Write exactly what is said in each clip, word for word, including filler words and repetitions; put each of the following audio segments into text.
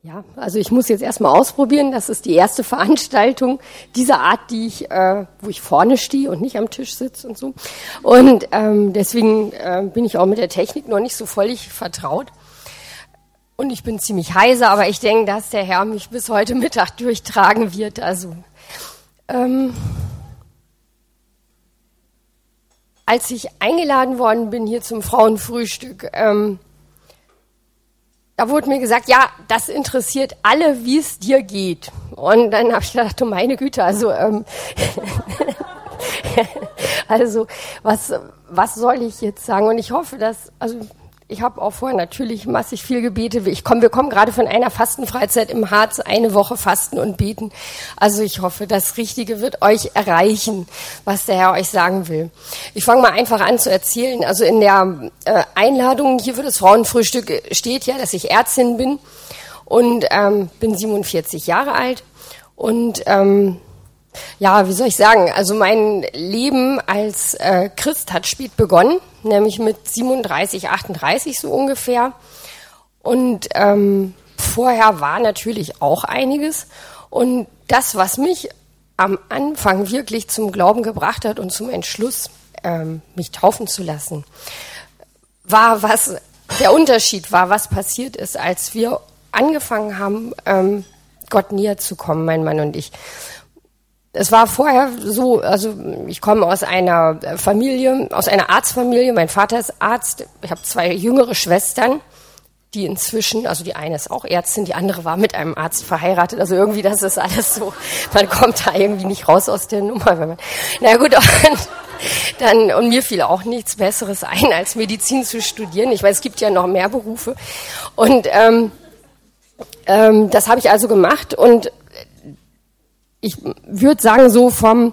Ja, also ich muss jetzt erstmal ausprobieren. Das ist die erste Veranstaltung dieser Art, die ich, äh, wo ich vorne stehe und nicht am Tisch sitze und so. Und ähm, deswegen äh, bin ich auch mit der Technik noch nicht so völlig vertraut. Und ich bin ziemlich heiser, aber ich denke, dass der Herr mich bis heute Mittag durchtragen wird. Also ähm, als ich eingeladen worden bin hier zum Frauenfrühstück, ähm, da wurde mir gesagt, ja, das interessiert alle, wie es dir geht. Und dann habe ich gedacht, oh meine Güte, also ähm, also was was soll ich jetzt sagen? Und ich hoffe, dass, also ich habe auch vorher natürlich massig viel gebetet. Ich komm, wir kommen gerade von einer Fastenfreizeit im Harz, eine Woche fasten und beten. Also ich hoffe, das Richtige wird euch erreichen, was der Herr euch sagen will. Ich fange mal einfach an zu erzählen. Also in der äh, Einladung hier für das Frauenfrühstück steht ja, dass ich Ärztin bin und ähm, bin siebenundvierzig Jahre alt und ähm, ja, wie soll ich sagen, also mein Leben als äh, Christ hat spät begonnen, nämlich mit siebenunddreißig, achtunddreißig so ungefähr. Und ähm, vorher war natürlich auch einiges. Und das, was mich am Anfang wirklich zum Glauben gebracht hat und zum Entschluss, ähm, mich taufen zu lassen, war, was der Unterschied war, was passiert ist, als wir angefangen haben, ähm, Gott näher zu kommen, mein Mann und ich. Es war vorher so, also ich komme aus einer Familie, aus einer Arztfamilie. Mein Vater ist Arzt. Ich habe zwei jüngere Schwestern, die inzwischen, also die eine ist auch Ärztin, die andere war mit einem Arzt verheiratet. Also irgendwie, das ist alles so, man kommt da irgendwie nicht raus aus der Nummer. Wenn man, na gut, und, dann, und mir fiel auch nichts Besseres ein, als Medizin zu studieren. Ich weiß, es gibt ja noch mehr Berufe. Und ähm, ähm, das habe ich also gemacht und ich würde sagen, so vom,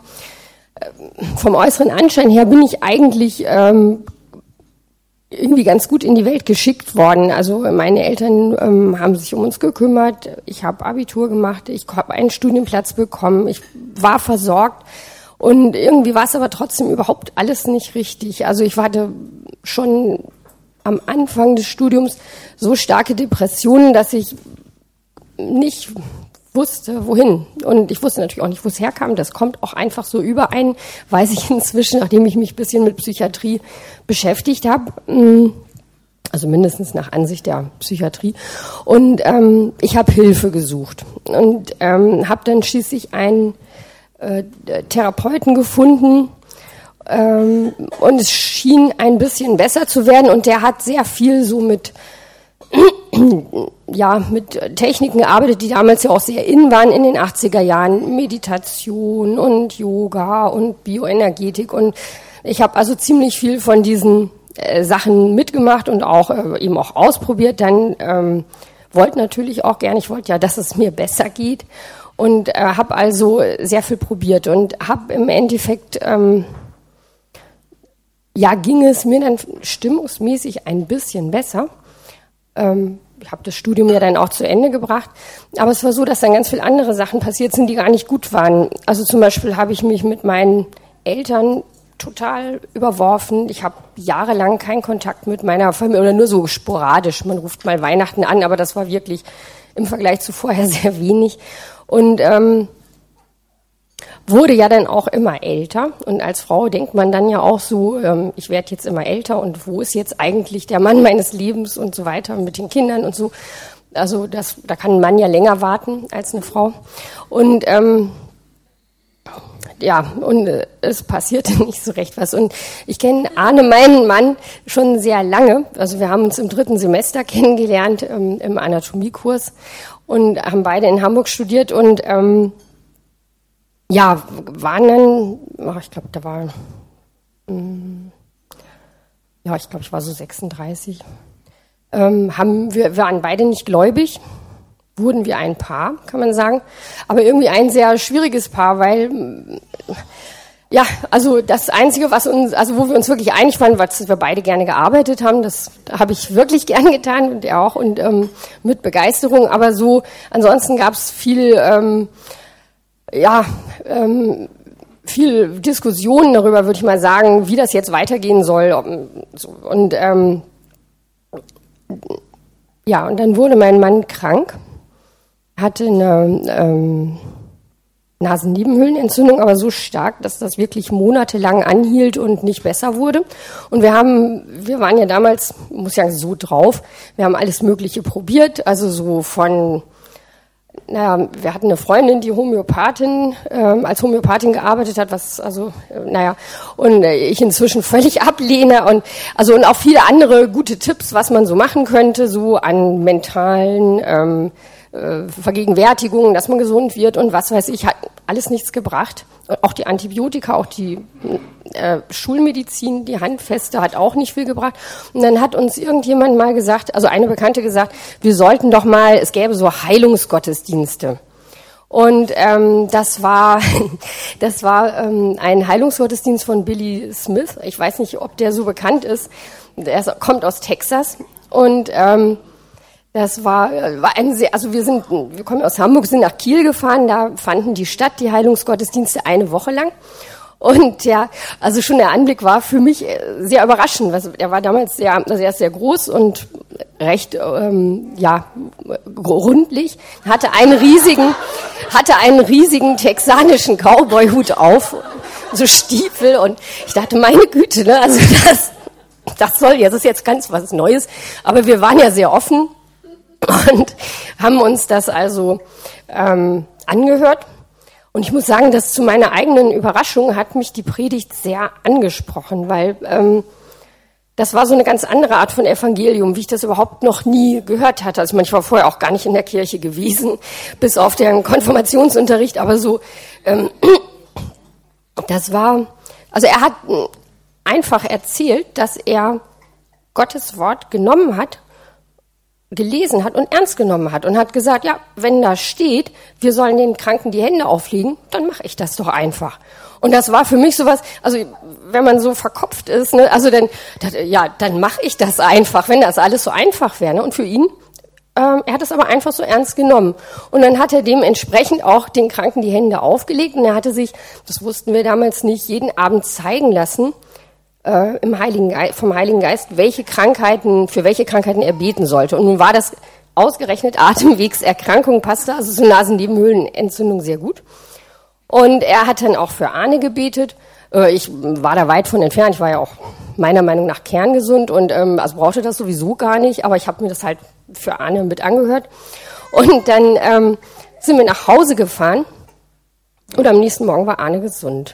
vom äußeren Anschein her bin ich eigentlich ähm, irgendwie ganz gut in die Welt geschickt worden. Also meine Eltern ähm, haben sich um uns gekümmert, ich habe Abitur gemacht, ich habe einen Studienplatz bekommen, ich war versorgt und irgendwie war es aber trotzdem überhaupt alles nicht richtig. Also ich hatte schon am Anfang des Studiums so starke Depressionen, dass ich nicht wusste, wohin. Und ich wusste natürlich auch nicht, wo es herkam. Das kommt auch einfach so überein, weiß ich inzwischen, nachdem ich mich ein bisschen mit Psychiatrie beschäftigt habe. Also mindestens nach Ansicht der Psychiatrie. Und ähm, ich habe Hilfe gesucht und ähm, habe dann schließlich einen äh, Therapeuten gefunden. Ähm, und es schien ein bisschen besser zu werden. Und der hat sehr viel so mit ja, mit Techniken gearbeitet, die damals ja auch sehr in waren in den achtziger Jahren, Meditation und Yoga und Bioenergetik und ich habe also ziemlich viel von diesen äh, Sachen mitgemacht und auch äh, eben auch ausprobiert, dann ähm, wollte natürlich auch gerne, ich wollte ja, dass es mir besser geht und äh, habe also sehr viel probiert und habe im Endeffekt, ähm, ja, ging es mir dann stimmungsmäßig ein bisschen besser. Ich habe das Studium ja dann auch zu Ende gebracht, aber es war so, dass dann ganz viele andere Sachen passiert sind, die gar nicht gut waren. Also zum Beispiel habe ich mich mit meinen Eltern total überworfen. Ich habe jahrelang keinen Kontakt mit meiner Familie oder nur so sporadisch. Man ruft mal Weihnachten an, aber das war wirklich im Vergleich zu vorher sehr wenig. Und ähm, wurde ja dann auch immer älter und als Frau denkt man dann ja auch so, ähm, ich werde jetzt immer älter und wo ist jetzt eigentlich der Mann meines Lebens und so weiter mit den Kindern und so. Also das, da kann ein Mann ja länger warten als eine Frau. Und ähm, ja, und äh, es passierte nicht so recht was. Und ich kenne Arne, meinen Mann, schon sehr lange. Also wir haben uns im dritten Semester kennengelernt ähm, im Anatomiekurs und haben beide in Hamburg studiert und ähm, ja, waren dann, oh, ich glaube, da war, ähm, ja, ich glaube, ich war so sechsunddreißig. Ähm, haben wir waren beide nicht gläubig, wurden wir ein Paar, kann man sagen, aber irgendwie ein sehr schwieriges Paar, weil, ja, also das Einzige, was uns, also wo wir uns wirklich einig waren, was wir beide gerne gearbeitet haben, das habe ich wirklich gern getan und er auch und ähm, mit Begeisterung, aber so, ansonsten gab es viel, ähm, ja, ähm, viel Diskussionen darüber, würde ich mal sagen, wie das jetzt weitergehen soll. Und ähm, ja, und dann wurde mein Mann krank hatte eine ähm, Nasennebenhöhlenentzündung, aber so stark, dass das wirklich monatelang anhielt und nicht besser wurde. Und wir haben, wir waren ja damals, muss ich sagen, so drauf, wir haben alles Mögliche probiert, also so von, naja, wir hatten eine Freundin, die Homöopathin, ähm, als Homöopathin gearbeitet hat, was, also, äh, naja, und äh, ich inzwischen völlig ablehne und, also, und auch viele andere gute Tipps, was man so machen könnte, so an mentalen, ähm, äh, Vergegenwärtigungen, dass man gesund wird und was weiß ich, hat alles nichts gebracht. Auch die Antibiotika, auch die äh, Schulmedizin, die handfeste, hat auch nicht viel gebracht. Und dann hat uns irgendjemand mal gesagt, also eine Bekannte gesagt, wir sollten doch mal, es gäbe so Heilungsgottesdienste. Und ähm, das war, das war ähm, ein Heilungsgottesdienst von Billy Smith. Ich weiß nicht, ob der so bekannt ist. Der kommt aus Texas und ähm, das war, war ein sehr, also wir sind, wir kommen aus Hamburg, sind nach Kiel gefahren, da fanden die statt, die Heilungsgottesdienste, eine Woche lang. Und ja, also schon der Anblick war für mich sehr überraschend. Er war damals sehr, also er ist sehr groß und recht, ähm, ja, rundlich, hatte einen riesigen, hatte einen riesigen texanischen Cowboy-Hut auf, so Stiefel und ich dachte, meine Güte, ne, also das, das soll jetzt, das ist jetzt ganz was Neues, aber wir waren ja sehr offen. Und haben uns das also ähm, angehört. Und ich muss sagen, dass zu meiner eigenen Überraschung hat mich die Predigt sehr angesprochen, weil ähm, das war so eine ganz andere Art von Evangelium, wie ich das überhaupt noch nie gehört hatte. Also ich war vorher auch gar nicht in der Kirche gewesen, bis auf den Konfirmationsunterricht, aber so, ähm, das war, also er hat einfach erzählt, dass er Gottes Wort genommen hat, gelesen hat und ernst genommen hat und hat gesagt, ja, wenn da steht, wir sollen den Kranken die Hände auflegen, dann mache ich das doch einfach. Und das war für mich sowas, also wenn man so verkopft ist, ne, also dann, das, ja, dann mache ich das einfach, wenn das alles so einfach wäre. Ne? Und für ihn, ähm, er hat es aber einfach so ernst genommen. Und dann hat er dementsprechend auch den Kranken die Hände aufgelegt und er hatte sich, das wussten wir damals nicht, jeden Abend zeigen lassen, Äh, im Heiligen Geist, vom Heiligen Geist, welche Krankheiten, für welche Krankheiten er beten sollte. Und nun war das ausgerechnet Atemwegserkrankung, passte also so Nasennebenhöhlenentzündung sehr gut. Und er hat dann auch für Arne gebetet. Äh, ich war da weit von entfernt, ich war ja auch meiner Meinung nach kerngesund und ähm, also brauchte das sowieso gar nicht, aber ich habe mir das halt für Arne mit angehört. Und dann ähm, sind wir nach Hause gefahren und am nächsten Morgen war Arne gesund.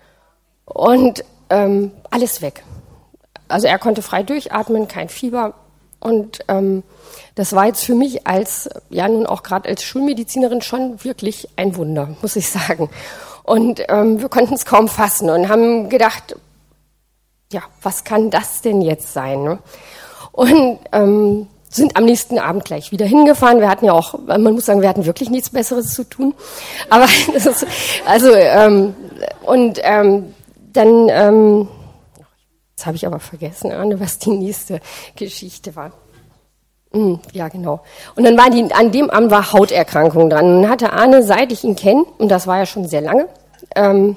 Und Ähm, alles weg. Also er konnte frei durchatmen, kein Fieber und ähm, das war jetzt für mich als, ja nun auch gerade als Schulmedizinerin schon wirklich ein Wunder, muss ich sagen. Und ähm, wir konnten es kaum fassen und haben gedacht, ja, was kann das denn jetzt sein? Ne? Und ähm, sind am nächsten Abend gleich wieder hingefahren. Wir hatten ja auch, man muss sagen, wir hatten wirklich nichts Besseres zu tun. Aber das ist, also ähm, und ähm, Dann, ähm, jetzt habe ich aber vergessen, Arne, was die nächste Geschichte war. Hm, ja, genau. Und dann war die, an dem Abend war Hauterkrankung dran. Und dann hatte Arne, seit ich ihn kenne, und das war ja schon sehr lange, ähm,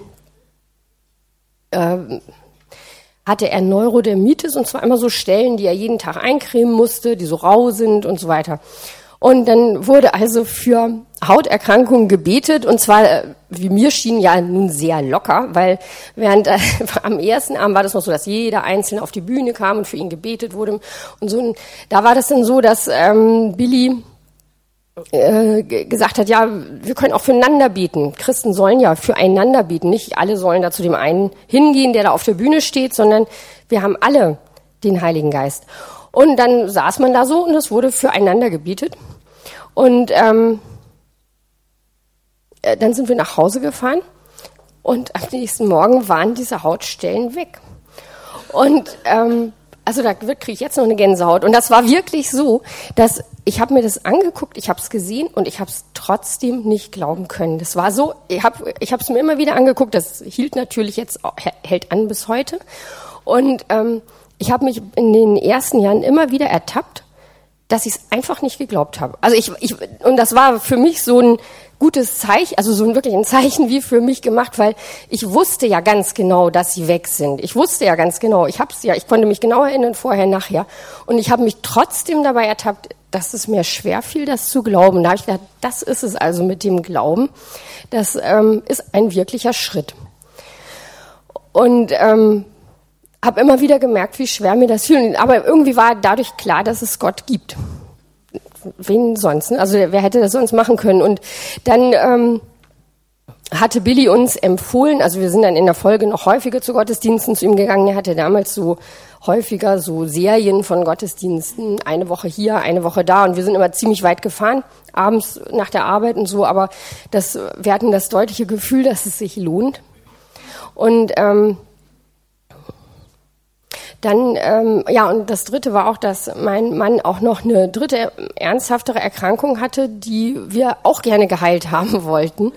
ähm, hatte er Neurodermitis, und zwar immer so Stellen, die er jeden Tag eincremen musste, die so rau sind und so weiter. Und dann wurde also für Hauterkrankungen gebetet, und zwar, wie mir schien, ja nun sehr locker, weil während äh, am ersten Abend war das noch so, dass jeder Einzelne auf die Bühne kam und für ihn gebetet wurde. Und so, da war das dann so, dass ähm, Billy äh, gesagt hat, ja, wir können auch füreinander beten. Christen sollen ja füreinander beten. Nicht alle sollen da zu dem einen hingehen, der da auf der Bühne steht, sondern wir haben alle den Heiligen Geist. Und dann saß man da so und es wurde füreinander gebetet. Und ähm, dann sind wir nach Hause gefahren und am nächsten Morgen waren diese Hautstellen weg. Und ähm, also da kriege ich jetzt noch eine Gänsehaut. Und das war wirklich so, dass ich habe mir das angeguckt, ich habe es gesehen und ich habe es trotzdem nicht glauben können. Das war so, ich habe ich habe es mir immer wieder angeguckt, das hielt natürlich jetzt, hält an bis heute. Und ähm, ich habe mich in den ersten Jahren immer wieder ertappt, dass ich es einfach nicht geglaubt habe. Also ich, ich und das war für mich so ein gutes Zeichen, also so ein wirklich ein Zeichen wie für mich gemacht, weil ich wusste ja ganz genau, dass sie weg sind. Ich wusste ja ganz genau, ich hab's ja, ich konnte mich genau erinnern, vorher, nachher. Und ich habe mich trotzdem dabei ertappt, dass es mir schwer fiel, das zu glauben. Da habe ich gedacht, das ist es also mit dem Glauben. Das ähm, ist ein wirklicher Schritt. Und ähm, habe immer wieder gemerkt, wie schwer mir das fiel. Aber irgendwie war dadurch klar, dass es Gott gibt. Wen sonst? Ne? Also wer hätte das sonst machen können? Und dann ähm, hatte Billy uns empfohlen, also wir sind dann in der Folge noch häufiger zu Gottesdiensten zu ihm gegangen. Er hatte damals so häufiger so Serien von Gottesdiensten, eine Woche hier, eine Woche da. Und wir sind immer ziemlich weit gefahren, abends nach der Arbeit und so. Aber das, wir hatten das deutliche Gefühl, dass es sich lohnt. Und ähm, dann, ähm, ja, und das Dritte war auch, dass mein Mann auch noch eine dritte ernsthaftere Erkrankung hatte, die wir auch gerne geheilt haben wollten.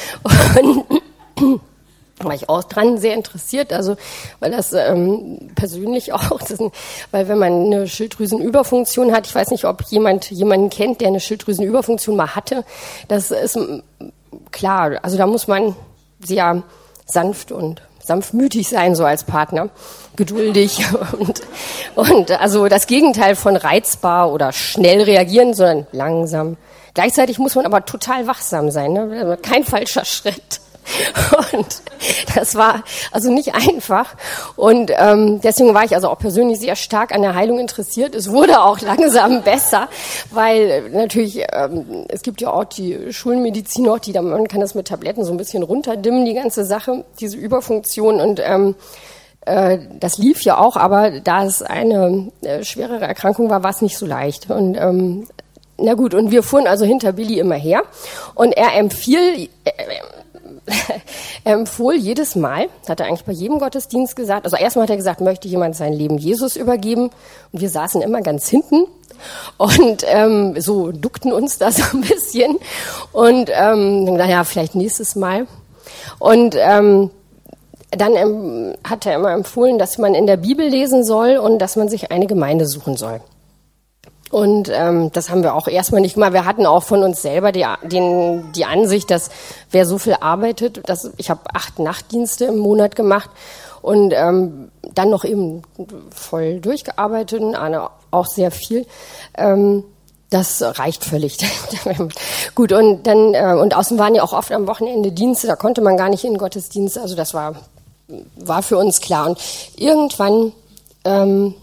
Und war ich auch dran sehr interessiert, also weil das ähm, persönlich auch, das, weil wenn man eine Schilddrüsenüberfunktion hat, ich weiß nicht, ob jemand jemanden kennt, der eine Schilddrüsenüberfunktion mal hatte, das ist klar, also da muss man sehr sanft und sanftmütig sein, so als Partner, geduldig und, und also das Gegenteil von reizbar oder schnell reagieren, sondern langsam. Gleichzeitig muss man aber total wachsam sein, ne? Kein falscher Schritt. Und das war also nicht einfach. Und ähm, deswegen war ich also auch persönlich sehr stark an der Heilung interessiert. Es wurde auch langsam besser, weil natürlich, ähm, es gibt ja auch die Schulmedizin noch, die da, man kann das mit Tabletten so ein bisschen runterdimmen, die ganze Sache, diese Überfunktion. Und ähm, äh, das lief ja auch, aber da es eine äh, schwerere Erkrankung war, war es nicht so leicht. Und ähm, na gut, und wir fuhren also hinter Billy immer her. Und er empfiel... Äh, er empfohl jedes Mal, hat er eigentlich bei jedem Gottesdienst gesagt, also erstmal hat er gesagt, möchte jemand sein Leben Jesus übergeben? Und wir saßen immer ganz hinten und ähm, so duckten uns da so ein bisschen und ähm, naja, vielleicht nächstes Mal. Und ähm, dann ähm, hat er immer empfohlen, dass man in der Bibel lesen soll und dass man sich eine Gemeinde suchen soll. Und ähm, das haben wir auch erstmal nicht gemacht. Wir hatten auch von uns selber die, den, die Ansicht, dass wer so viel arbeitet, dass ich habe acht Nachtdienste im Monat gemacht und ähm, dann noch eben voll durchgearbeitet, Anne auch sehr viel. Ähm, das reicht völlig. Gut, und dann äh, und außen waren ja auch oft am Wochenende Dienste, da konnte man gar nicht in den Gottesdienst. Also das war war für uns klar. Und irgendwann ähm,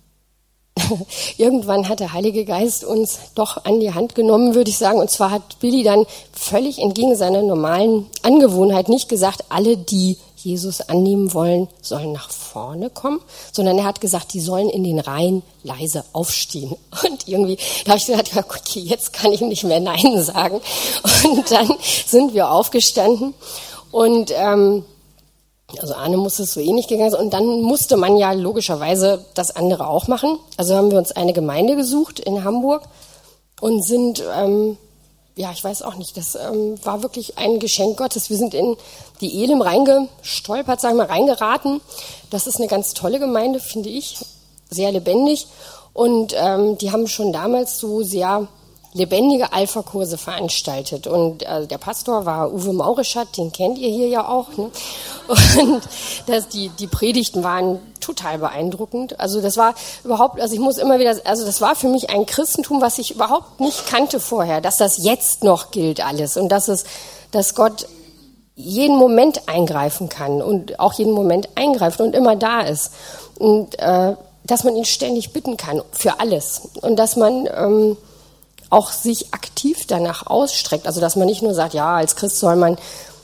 Irgendwann hat der Heilige Geist uns doch an die Hand genommen, würde ich sagen. Und zwar hat Billy dann völlig entgegen seiner normalen Angewohnheit nicht gesagt, alle, die Jesus annehmen wollen, sollen nach vorne kommen, sondern er hat gesagt, die sollen in den Reihen leise aufstehen. Und irgendwie, da habe ich gedacht, ja, okay, jetzt kann ich nicht mehr Nein sagen. Und dann sind wir aufgestanden und ähm, also Arne musste es so ähnlich gegangen sein. Und dann musste man ja logischerweise das andere auch machen. Also haben wir uns eine Gemeinde gesucht in Hamburg und sind, ähm, ja, ich weiß auch nicht, das ähm, war wirklich ein Geschenk Gottes. Wir sind in die Elim reingestolpert, sagen wir mal, reingeraten. Das ist eine ganz tolle Gemeinde, finde ich, sehr lebendig. Und ähm, die haben schon damals so sehr lebendige Alpha-Kurse veranstaltet. Und äh, der Pastor war Uwe Maurischat, den kennt ihr hier ja auch. Ne? Und das, die, die Predigten waren total beeindruckend. Also das war überhaupt, also ich muss immer wieder, also das war für mich ein Christentum, was ich überhaupt nicht kannte vorher, dass das jetzt noch gilt alles und dass es, dass Gott jeden Moment eingreifen kann und auch jeden Moment eingreift und immer da ist. Und äh, dass man ihn ständig bitten kann für alles. Und dass man ähm, auch sich aktiv danach ausstreckt. Also dass man nicht nur sagt, ja, als Christ soll man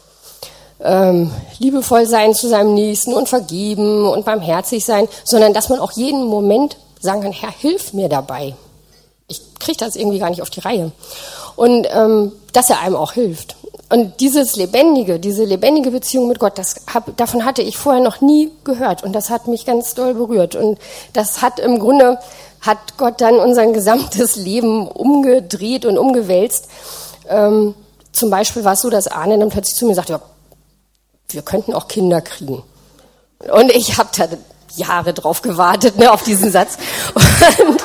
ähm, liebevoll sein zu seinem Nächsten und vergeben und barmherzig sein, sondern dass man auch jeden Moment sagen kann, Herr, hilf mir dabei. Ich kriege das irgendwie gar nicht auf die Reihe. Und ähm, dass er einem auch hilft. Und dieses lebendige, diese lebendige Beziehung mit Gott, das hab, davon hatte ich vorher noch nie gehört. Und das hat mich ganz doll berührt. Und das hat im Grunde, hat Gott dann unser gesamtes Leben umgedreht und umgewälzt. Ähm, zum Beispiel war es so, dass Arne dann plötzlich zu mir sagte, ja, wir könnten auch Kinder kriegen. Und ich habe da Jahre drauf gewartet, ne, auf diesen Satz. Und,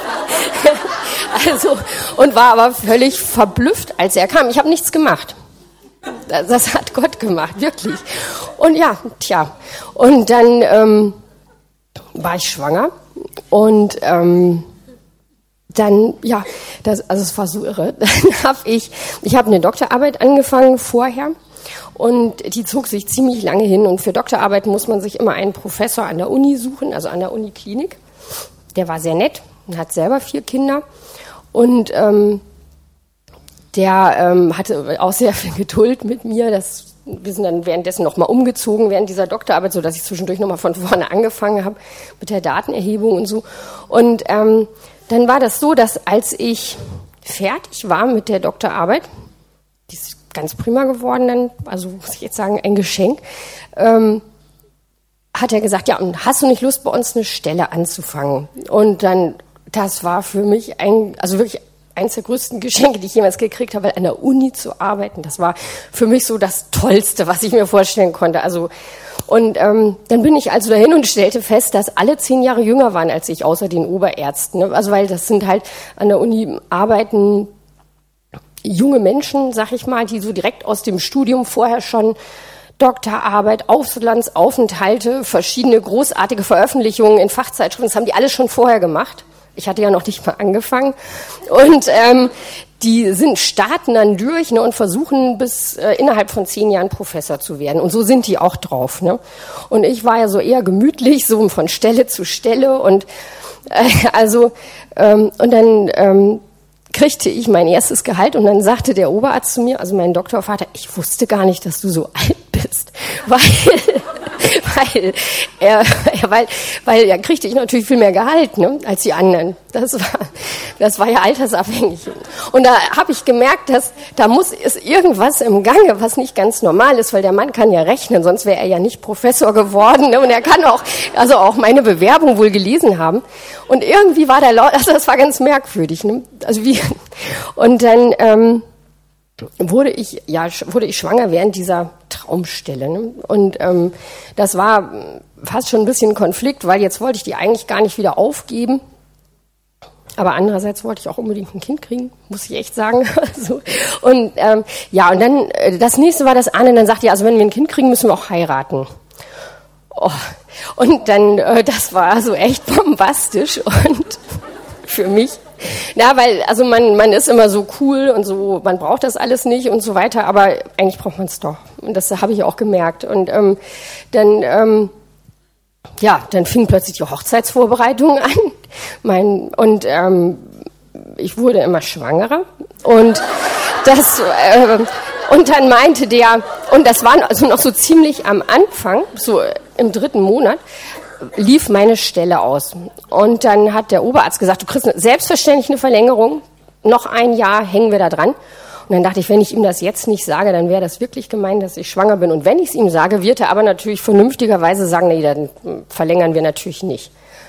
also, und war aber völlig verblüfft, als er kam. Ich habe nichts gemacht. Das hat Gott gemacht, wirklich. Und ja, tja. Und dann ähm, war ich schwanger und ähm, dann, ja, das, also es war so irre. Dann habe ich, ich habe eine Doktorarbeit angefangen vorher und die zog sich ziemlich lange hin. Und für Doktorarbeit muss man sich immer einen Professor an der Uni suchen, also an der Uniklinik. Der war sehr nett und hat selber vier Kinder und ähm, der ähm, hatte auch sehr viel Geduld mit mir. Das, wir sind dann währenddessen nochmal umgezogen während dieser Doktorarbeit, sodass ich zwischendurch nochmal von vorne angefangen habe mit der Datenerhebung und so. Und ähm, dann war das so, dass als ich fertig war mit der Doktorarbeit, die ist ganz prima geworden dann, also muss ich jetzt sagen, ein Geschenk, ähm, hat er gesagt, ja, und hast du nicht Lust, bei uns eine Stelle anzufangen? Und dann, das war für mich ein, also wirklich eins der größten Geschenke, die ich jemals gekriegt habe, weil an der Uni zu arbeiten, das war für mich so das Tollste, was ich mir vorstellen konnte. Also und ähm, dann bin ich also dahin und stellte fest, dass alle zehn Jahre jünger waren als ich, außer den Oberärzten. Ne? Also weil das sind halt an der Uni arbeiten junge Menschen, sag ich mal, die so direkt aus dem Studium vorher schon Doktorarbeit, Auslandsaufenthalte, verschiedene großartige Veröffentlichungen in Fachzeitschriften, das haben die alles schon vorher gemacht. Ich hatte ja noch nicht mal angefangen. Und ähm, die sind starten dann durch, ne, und versuchen bis äh, innerhalb von zehn Jahren Professor zu werden. Und so sind die auch drauf. Ne? Und ich war ja so eher gemütlich, so von Stelle zu Stelle. Und äh, also ähm, und dann ähm, kriegte ich mein erstes Gehalt und dann sagte der Oberarzt zu mir, also mein Doktorvater, ich wusste gar nicht, dass du so alt bist, weil weil er, er weil weil ja kriegte ich natürlich viel mehr Gehalt, ne, als die anderen. Das war das war ja altersabhängig. Und da habe ich gemerkt, dass da muss ist irgendwas im Gange, was nicht ganz normal ist, weil der Mann kann ja rechnen, sonst wäre er ja nicht Professor geworden, ne, und er kann auch also auch meine Bewerbung wohl gelesen haben. Und irgendwie war der laut, also das war ganz merkwürdig, ne? Also wie und dann ähm, wurde ich ja wurde ich schwanger während dieser Traumstelle, ne? Und ähm, das war fast schon ein bisschen Konflikt, weil jetzt wollte ich die eigentlich gar nicht wieder aufgeben, aber andererseits wollte ich auch unbedingt ein Kind kriegen, muss ich echt sagen. Also, und ähm, ja, und dann äh, das nächste war das Anne, dann sagte, ja, also wenn wir ein Kind kriegen, müssen wir auch heiraten. Oh. Und dann äh, das war so echt bombastisch und für mich. Ja, weil, also man, man ist immer so cool und so, man braucht das alles nicht und so weiter, aber eigentlich braucht man es doch. Und das habe ich auch gemerkt. Und ähm, dann, ähm, ja, dann fing plötzlich die Hochzeitsvorbereitung an. Mein, und ähm, ich wurde immer schwangerer. Und das, äh, und dann meinte der, und das war also noch so ziemlich am Anfang, so im dritten Monat, lief meine Stelle aus. Und dann hat der Oberarzt gesagt, du kriegst selbstverständlich eine Verlängerung, noch ein Jahr hängen wir da dran. Und dann dachte ich, wenn ich ihm das jetzt nicht sage, dann wäre das wirklich gemein, dass ich schwanger bin. Und wenn ich es ihm sage, wird er aber natürlich vernünftigerweise sagen, nee, dann verlängern wir natürlich nicht.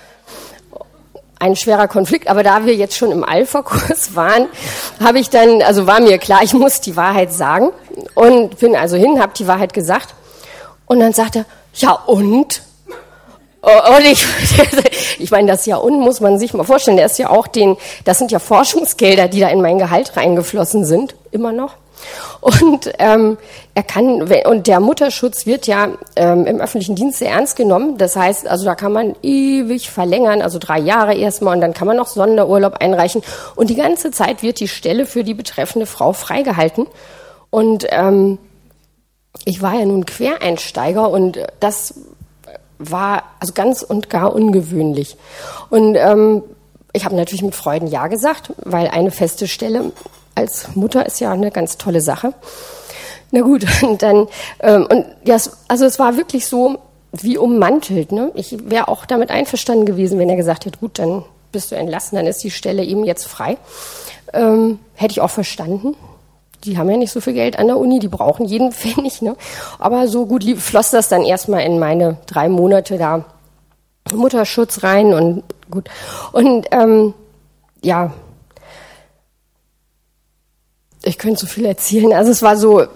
Ein schwerer Konflikt, aber da wir jetzt schon im Alpha-Kurs waren, habe ich dann, also war mir klar, ich muss die Wahrheit sagen. Und bin also hin, habe die Wahrheit gesagt. Und dann sagte er, ja und? Und ich, ich meine, das ja und muss man sich mal vorstellen, der ist ja auch den, das sind ja Forschungsgelder, die da in mein Gehalt reingeflossen sind, immer noch. Und ähm, er kann, und der Mutterschutz wird ja ähm, im öffentlichen Dienst sehr ernst genommen. Das heißt, also da kann man ewig verlängern, also drei Jahre erstmal, und dann kann man noch Sonderurlaub einreichen. Und die ganze Zeit wird die Stelle für die betreffende Frau freigehalten. Und ähm, ich war ja nun Quereinsteiger und das war also ganz und gar ungewöhnlich. Und ähm, ich habe natürlich mit Freuden Ja gesagt, weil eine feste Stelle als Mutter ist ja eine ganz tolle Sache. Na gut, und dann, ähm, und ja, also es war wirklich so wie ummantelt. Ne? Ich wäre auch damit einverstanden gewesen, wenn er gesagt hätte, gut, dann bist du entlassen, dann ist die Stelle eben jetzt frei. Ähm, hätte ich auch verstanden. Die haben ja nicht so viel Geld an der Uni, die brauchen jeden Pfennig. Ne? Aber so gut floss das dann erstmal in meine drei Monate da Mutterschutz rein und gut. Und ähm, ja, ich könnte so viel erzählen. Also es war so,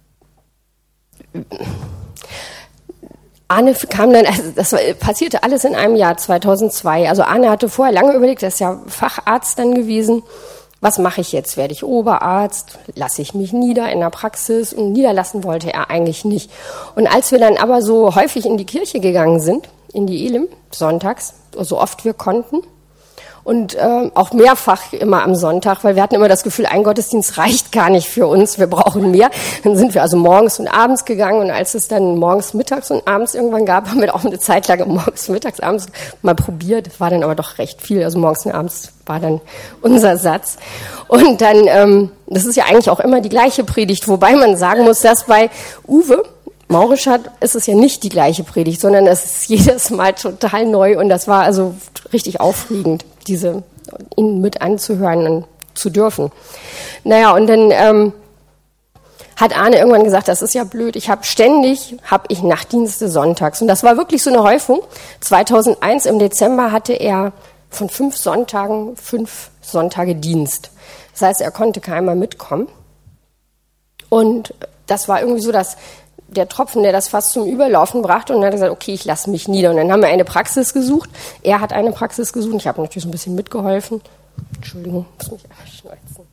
Arne kam dann, also das passierte alles in einem Jahr, zweitausendzwei. Also Arne hatte vorher lange überlegt, er ist ja Facharzt dann gewesen. Was mache ich jetzt? Werde ich Oberarzt? Lasse ich mich nieder in der Praxis? Und niederlassen wollte er eigentlich nicht. Und als wir dann aber so häufig in die Kirche gegangen sind, in die Elim, sonntags, so oft wir konnten, Und äh, auch mehrfach immer am Sonntag, weil wir hatten immer das Gefühl, ein Gottesdienst reicht gar nicht für uns, wir brauchen mehr. Dann sind wir also morgens und abends gegangen und als es dann morgens, mittags und abends irgendwann gab, haben wir auch eine Zeit lang morgens, mittags, abends mal probiert. Das war dann aber doch recht viel, also morgens und abends war dann unser Satz. Und dann, ähm, das ist ja eigentlich auch immer die gleiche Predigt, wobei man sagen muss, dass bei Uwe Maurischat ist es ja nicht die gleiche Predigt, sondern es ist jedes Mal total neu und das war also richtig aufregend, diese ihn mit anzuhören und zu dürfen. Naja, und dann ähm, hat Arne irgendwann gesagt, das ist ja blöd, ich habe ständig, habe ich Nachtdienste sonntags und das war wirklich so eine Häufung. zweitausendeins im Dezember hatte er von fünf Sonntagen fünf Sonntage Dienst. Das heißt, er konnte keinmal mitkommen und das war irgendwie so, dass der Tropfen, der das fast zum Überlaufen brachte und dann hat er gesagt, okay, ich lasse mich nieder. Und dann haben wir eine Praxis gesucht. Er hat eine Praxis gesucht. Ich habe natürlich so ein bisschen mitgeholfen. Entschuldigung, muss mich einmal schneuzen.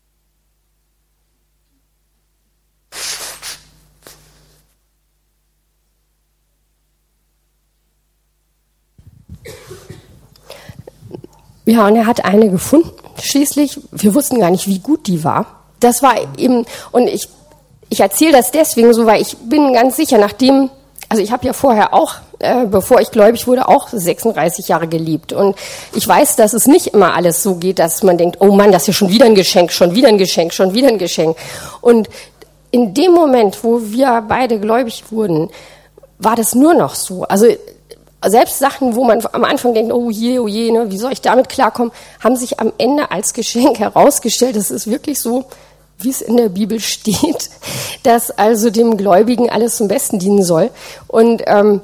Ja, und er hat eine gefunden. Schließlich, wir wussten gar nicht, wie gut die war. Das war eben, und ich Ich erzähle das deswegen so, weil ich bin ganz sicher, nachdem, also ich habe ja vorher auch, äh, bevor ich gläubig wurde, auch sechsunddreißig Jahre gelebt. Und ich weiß, dass es nicht immer alles so geht, dass man denkt, oh Mann, das ist ja schon wieder ein Geschenk, schon wieder ein Geschenk, schon wieder ein Geschenk. Und in dem Moment, wo wir beide gläubig wurden, war das nur noch so. Also selbst Sachen, wo man am Anfang denkt, oh je, oh je, ne, wie soll ich damit klarkommen, haben sich am Ende als Geschenk herausgestellt. Das ist wirklich so, wie es in der Bibel steht, dass also dem Gläubigen alles zum Besten dienen soll. Und ähm,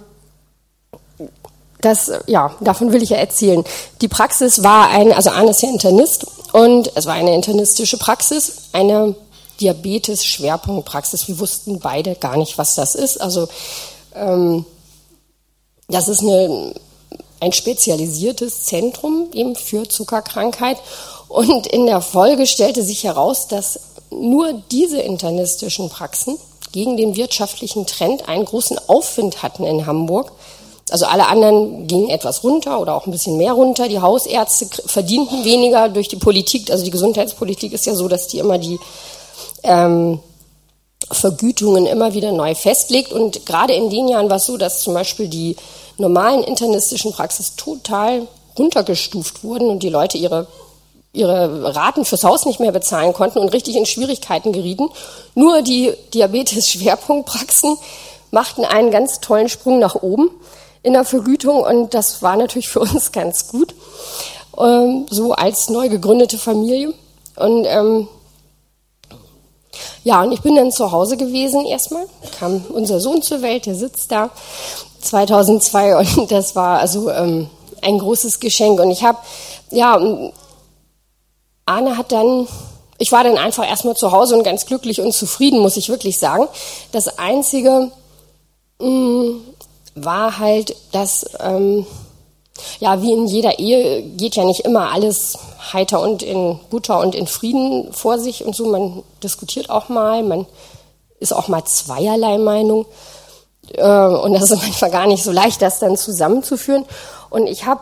das, ja, davon will ich ja erzählen. Die Praxis war ein, also Arne ist ja Internist und es war eine internistische Praxis, eine Diabetes-Schwerpunktpraxis. Wir wussten beide gar nicht, was das ist. Also ähm, das ist eine, ein spezialisiertes Zentrum eben für Zuckerkrankheit. Und in der Folge stellte sich heraus, dass nur diese internistischen Praxen gegen den wirtschaftlichen Trend einen großen Aufwind hatten in Hamburg. Also alle anderen gingen etwas runter oder auch ein bisschen mehr runter. Die Hausärzte verdienten weniger durch die Politik. Also die Gesundheitspolitik ist ja so, dass die immer die ähm, Vergütungen immer wieder neu festlegt. Und gerade in den Jahren war es so, dass zum Beispiel die normalen internistischen Praxis total runtergestuft wurden und die Leute ihre ihre Raten fürs Haus nicht mehr bezahlen konnten und richtig in Schwierigkeiten gerieten. Nur die Diabetes-Schwerpunktpraxen machten einen ganz tollen Sprung nach oben in der Vergütung und das war natürlich für uns ganz gut, ähm, so als neu gegründete Familie. Und ähm, ja, und ich bin dann zu Hause gewesen erstmal, kam unser Sohn zur Welt, der sitzt da, zweitausendzwei und das war also ähm, ein großes Geschenk und ich habe, ja, Arne hat dann, ich war dann einfach erstmal zu Hause und ganz glücklich und zufrieden, muss ich wirklich sagen. Das Einzige mh, war halt, dass, ähm, ja, wie in jeder Ehe geht ja nicht immer alles heiter und in Butter und in Frieden vor sich und so. Man diskutiert auch mal, man ist auch mal zweierlei Meinung. Äh, und das ist manchmal gar nicht so leicht, das dann zusammenzuführen. Und ich habe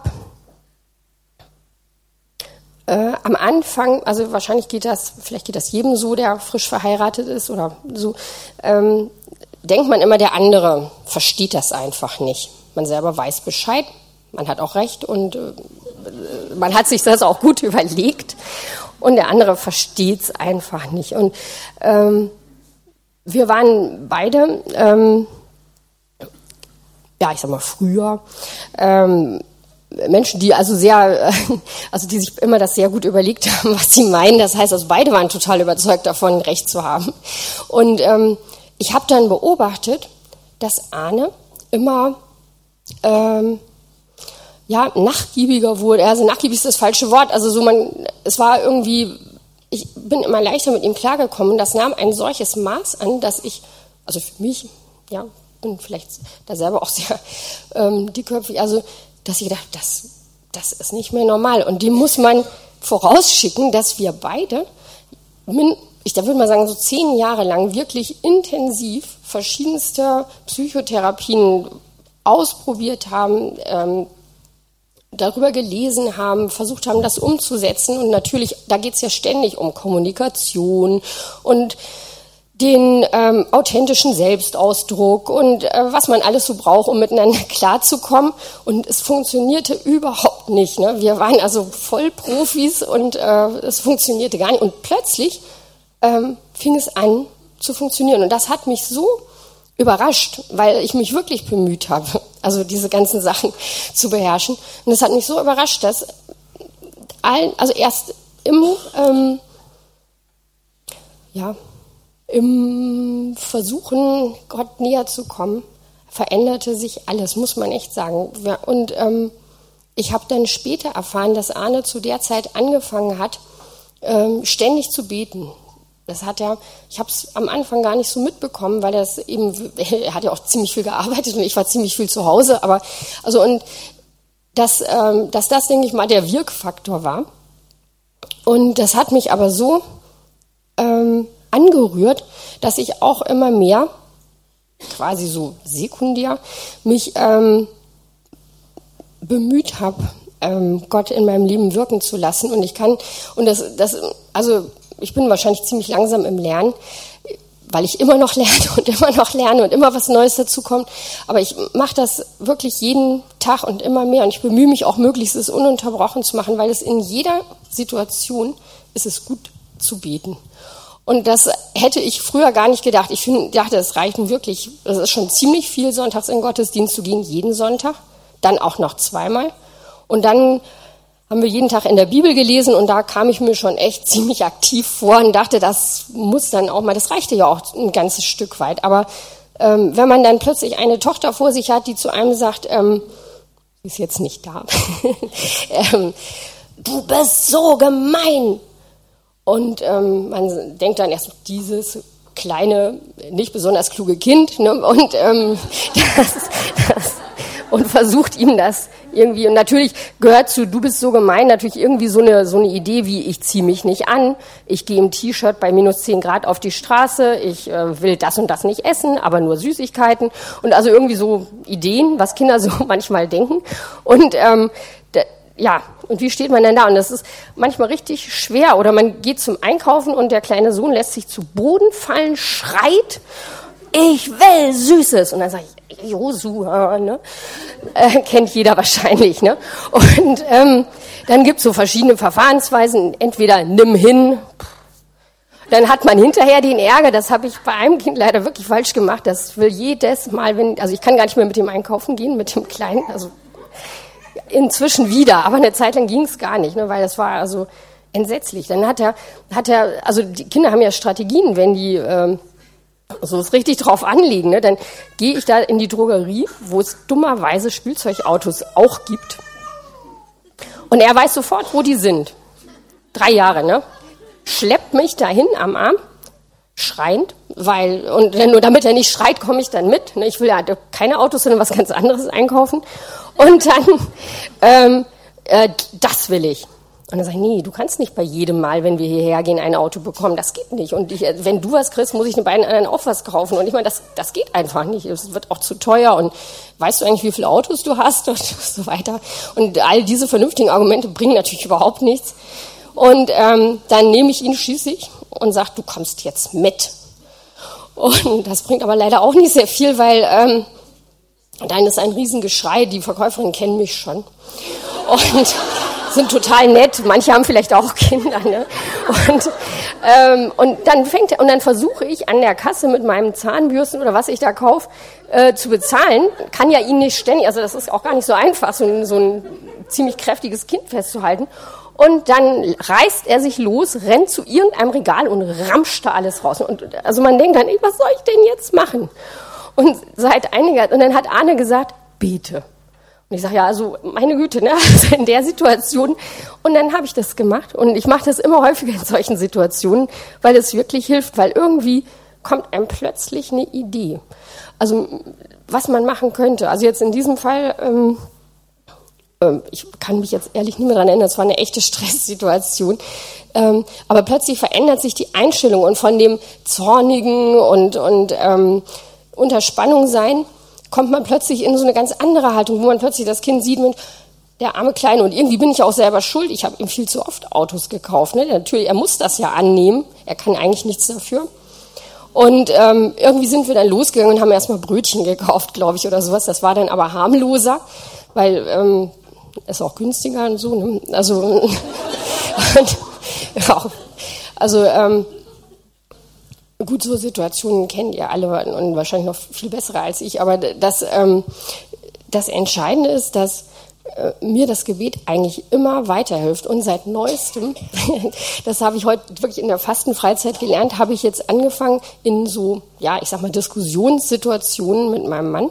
Äh, am Anfang, also wahrscheinlich geht das, vielleicht geht das jedem so, der frisch verheiratet ist oder so, ähm, denkt man immer, der andere versteht das einfach nicht. Man selber weiß Bescheid, man hat auch recht und äh, man hat sich das auch gut überlegt und der andere versteht es einfach nicht. Und ähm, wir waren beide, ähm, ja, ich sag mal früher, ähm, Menschen, die also sehr, also die sich immer das sehr gut überlegt haben, was sie meinen. Das heißt, also beide waren total überzeugt davon, Recht zu haben. Und ähm, ich habe dann beobachtet, dass Arne immer ähm, ja nachgiebiger wurde. Also nachgiebig ist das falsche Wort. Also so man, es war irgendwie, ich bin immer leichter mit ihm klargekommen. Das nahm ein solches Maß an, dass ich, also für mich, ja, bin vielleicht da selber auch sehr ähm, dickköpfig. Also dass ich gedacht, das, das ist nicht mehr normal. Und dem muss man vorausschicken, dass wir beide, ich da würde mal sagen, so zehn Jahre lang wirklich intensiv verschiedenste Psychotherapien ausprobiert haben, ähm, darüber gelesen haben, versucht haben, das umzusetzen. Und natürlich, da geht es ja ständig um Kommunikation und den ähm, authentischen Selbstausdruck und äh, was man alles so braucht, um miteinander klarzukommen. Und es funktionierte überhaupt nicht. Ne? Wir waren also Vollprofis und äh, es funktionierte gar nicht. Und plötzlich ähm, fing es an zu funktionieren. Und das hat mich so überrascht, weil ich mich wirklich bemüht habe, also diese ganzen Sachen zu beherrschen. Und es hat mich so überrascht, dass allen, also erst im, ähm, ja, im Versuchen, Gott näher zu kommen, veränderte sich alles, muss man echt sagen. Und ähm, ich habe dann später erfahren, dass Arne zu der Zeit angefangen hat, ähm, ständig zu beten. Das hat er, ich habe es am Anfang gar nicht so mitbekommen, weil er es eben, er hat ja auch ziemlich viel gearbeitet und ich war ziemlich viel zu Hause. Aber also und dass, ähm, dass das, denke ich mal, der Wirkfaktor war. Und das hat mich aber so ähm, angerührt, dass ich auch immer mehr, quasi so sekundär, mich ähm, bemüht habe, ähm, Gott in meinem Leben wirken zu lassen. Und ich kann, und das, das, also ich bin wahrscheinlich ziemlich langsam im Lernen, weil ich immer noch lerne und immer noch lerne und immer was Neues dazu kommt. Aber ich mache das wirklich jeden Tag und immer mehr. Und ich bemühe mich auch möglichst, es ununterbrochen zu machen, weil es in jeder Situation ist es gut zu beten. Und das hätte ich früher gar nicht gedacht. Ich find, dachte, es reicht wirklich, es ist schon ziemlich viel, sonntags in den Gottesdienst zu gehen, jeden Sonntag, dann auch noch zweimal. Und dann haben wir jeden Tag in der Bibel gelesen und da kam ich mir schon echt ziemlich aktiv vor und dachte, das muss dann auch mal, das reichte ja auch ein ganzes Stück weit. Aber ähm, wenn man dann plötzlich eine Tochter vor sich hat, die zu einem sagt, ähm, sie ist jetzt nicht da, ähm, du bist so gemein. Und ähm, man denkt dann erst, dieses kleine, nicht besonders kluge Kind, ne? und ähm, das, das, und versucht ihm das irgendwie. Und natürlich gehört zu, du bist so gemein, natürlich irgendwie so eine so eine Idee wie, ich ziehe mich nicht an, ich gehe im T-Shirt bei minus zehn Grad auf die Straße, ich äh, will das und das nicht essen, aber nur Süßigkeiten. Und also irgendwie so Ideen, was Kinder so manchmal denken. Und ähm, da, ja, und wie steht man denn da? Und das ist manchmal richtig schwer. Oder man geht zum Einkaufen und der kleine Sohn lässt sich zu Boden fallen, schreit, ich will Süßes. Und dann sage ich, Josua, ne? Äh, kennt jeder wahrscheinlich. Ne? Und ähm, dann gibt es so verschiedene Verfahrensweisen. Entweder nimm hin, dann hat man hinterher den Ärger. Das habe ich bei einem Kind leider wirklich falsch gemacht. Das will jedes Mal, wenn, also ich kann gar nicht mehr mit dem einkaufen gehen, mit dem Kleinen, also inzwischen wieder, aber eine Zeit lang ging es gar nicht, ne, weil das war also entsetzlich. Dann hat er, hat er, also die Kinder haben ja Strategien, wenn die ähm, so es richtig drauf anlegen, ne, dann gehe ich da in die Drogerie, wo es dummerweise Spielzeugautos auch gibt. Und er weiß sofort, wo die sind. Drei Jahre, ne? Schleppt mich dahin am Arm, schreiend, weil, und nur damit er nicht schreit, komme ich dann mit. Ne? Ich will ja keine Autos, sondern was ganz anderes einkaufen. Und dann, ähm, äh, das will ich. Und dann sage ich, nee, du kannst nicht bei jedem Mal, wenn wir hierher gehen, ein Auto bekommen. Das geht nicht. Und ich, wenn du was kriegst, muss ich den beiden anderen auch was kaufen. Und ich meine, das, das geht einfach nicht. Es wird auch zu teuer. Und weißt du eigentlich, wie viele Autos du hast? Und so weiter. Und all diese vernünftigen Argumente bringen natürlich überhaupt nichts. Und ähm, dann nehme ich ihn schließlich und sage, du kommst jetzt mit. Und das bringt aber leider auch nicht sehr viel, weil ähm, dann ist ein Riesengeschrei. Die Verkäuferinnen kennen mich schon und sind total nett. Manche haben vielleicht auch Kinder, ne? Und ähm, und dann fängt er, und dann versuche ich an der Kasse mit meinem Zahnbürsten oder was ich da kaufe äh, zu bezahlen. Kann ja ihn nicht ständig. Also das ist auch gar nicht so einfach, so ein, so ein ziemlich kräftiges Kind festzuhalten. Und dann reißt er sich los, rennt zu irgendeinem Regal und ramscht da alles raus. Und also man denkt dann, ey, was soll ich denn jetzt machen? Und seit einiger, und dann hat Arne gesagt, bete. Und ich sage, ja, also meine Güte, ne, also in der Situation. Und dann habe ich das gemacht. Und ich mache das immer häufiger in solchen Situationen, weil es wirklich hilft, weil irgendwie kommt einem plötzlich eine Idee. Also was man machen könnte. Also jetzt in diesem Fall, ähm, ähm, ich kann mich jetzt ehrlich nicht mehr daran erinnern, es war eine echte Stresssituation. Ähm, aber plötzlich verändert sich die Einstellung und von dem Zornigen und, und ähm, unter Spannung sein, kommt man plötzlich in so eine ganz andere Haltung, wo man plötzlich das Kind sieht und der arme Kleine. Und irgendwie bin ich auch selber schuld. Ich habe ihm viel zu oft Autos gekauft. Ne? Natürlich, er muss das ja annehmen. Er kann eigentlich nichts dafür. Und ähm, irgendwie sind wir dann losgegangen und haben erstmal Brötchen gekauft, glaube ich, oder sowas. Das war dann aber harmloser, weil ähm, ist auch günstiger und so. Ne? Also, und, ja, also ähm, gut, so Situationen kennt ihr alle und wahrscheinlich noch viel bessere als ich. Aber das, ähm, das Entscheidende ist, dass äh, mir das Gebet eigentlich immer weiterhilft. Und seit Neuestem, das habe ich heute wirklich in der Fastenfreizeit gelernt, habe ich jetzt angefangen in so, ja, ich sag mal, Diskussionssituationen mit meinem Mann.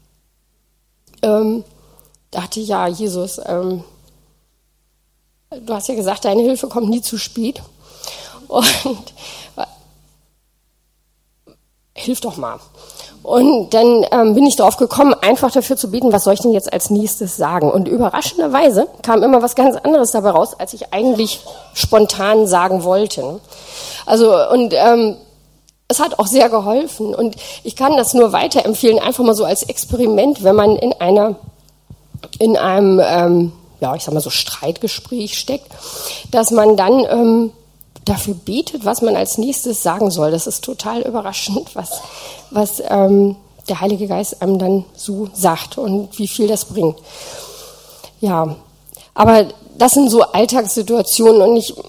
Ähm, dachte ich, ja, Jesus, ähm, du hast ja gesagt, deine Hilfe kommt nie zu spät. Und äh, hilf doch mal. Und dann ähm, bin ich darauf gekommen, einfach dafür zu beten, was soll ich denn jetzt als nächstes sagen? Und überraschenderweise kam immer was ganz anderes dabei raus, als ich eigentlich spontan sagen wollte. Also, und ähm, es hat auch sehr geholfen. Und ich kann das nur weiterempfehlen, einfach mal so als Experiment, wenn man in einer, in einem, ähm, ja, ich sag mal so Streitgespräch steckt, dass man dann ähm, dafür betet, was man als nächstes sagen soll. Das ist total überraschend, was, was ähm, der Heilige Geist einem dann so sagt und wie viel das bringt. Ja, aber das sind so Alltagssituationen und ich,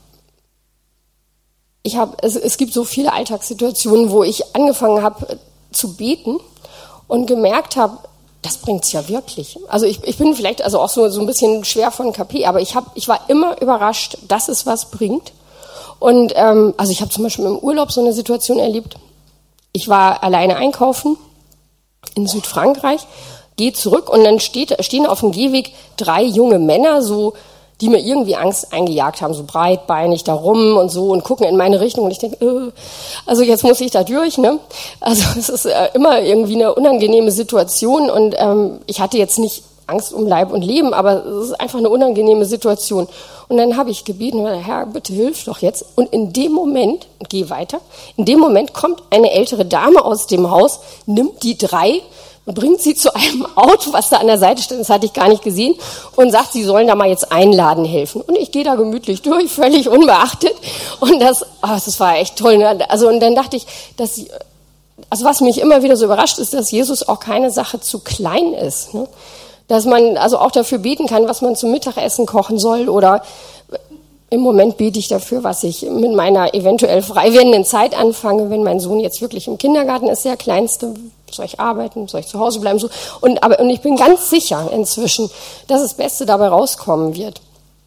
ich habe, es, es gibt so viele Alltagssituationen, wo ich angefangen habe zu beten und gemerkt habe, das bringt's ja wirklich. Also ich, ich bin vielleicht also auch so, so ein bisschen schwer von K P, aber ich, hab, ich war immer überrascht, dass es was bringt. Und ähm, also ich habe zum Beispiel im Urlaub so eine Situation erlebt. Ich war alleine einkaufen in Südfrankreich, gehe zurück und dann steht, stehen auf dem Gehweg drei junge Männer, so, die mir irgendwie Angst eingejagt haben, so breitbeinig da rum und so und gucken in meine Richtung und ich denke, äh, also jetzt muss ich da durch, ne? Also es ist äh, immer irgendwie eine unangenehme Situation und ähm, ich hatte jetzt nicht Angst um Leib und Leben, aber es ist einfach eine unangenehme Situation. Und dann habe ich gebeten, Herr, bitte hilf doch jetzt. Und in dem Moment, geh weiter, in dem Moment kommt eine ältere Dame aus dem Haus, nimmt die drei und bringt sie zu einem Auto, was da an der Seite steht, das hatte ich gar nicht gesehen, und sagt, sie sollen da mal jetzt einladen helfen. Und ich gehe da gemütlich durch, völlig unbeachtet. Und das, oh, das war echt toll. Ne? Also, und dann dachte ich, dass sie, also was mich immer wieder so überrascht, ist, dass Jesus auch keine Sache zu klein ist. Ne? Dass man also auch dafür beten kann, was man zum Mittagessen kochen soll oder im Moment bete ich dafür, was ich mit meiner eventuell frei werdenden Zeit anfange, wenn mein Sohn jetzt wirklich im Kindergarten ist, der Kleinste, soll ich arbeiten, soll ich zu Hause bleiben, so. Und, aber, und ich bin ganz sicher inzwischen, dass das Beste dabei rauskommen wird.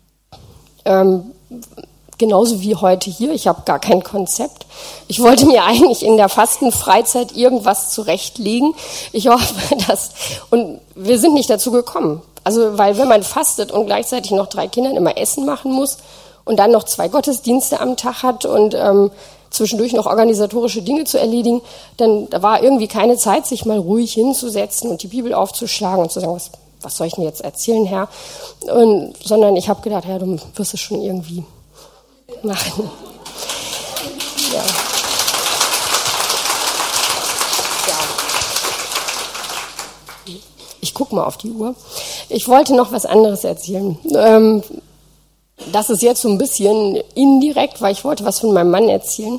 Ähm, Genauso wie heute hier. Ich habe gar kein Konzept. Ich wollte mir eigentlich in der Fastenfreizeit irgendwas zurechtlegen. Ich hoffe, dass, und wir sind nicht dazu gekommen. Also, weil wenn man fastet und gleichzeitig noch drei Kindern immer Essen machen muss und dann noch zwei Gottesdienste am Tag hat und ähm, zwischendurch noch organisatorische Dinge zu erledigen, dann da war irgendwie keine Zeit, sich mal ruhig hinzusetzen und die Bibel aufzuschlagen und zu sagen, was, was soll ich denn jetzt erzählen, Herr? Und, sondern ich habe gedacht, Herr, du wirst es schon irgendwie machen. Ja. Ja. Ich gucke mal auf die Uhr. Ich wollte noch was anderes erzählen. Ähm, das ist jetzt so ein bisschen indirekt, weil ich wollte was von meinem Mann erzählen.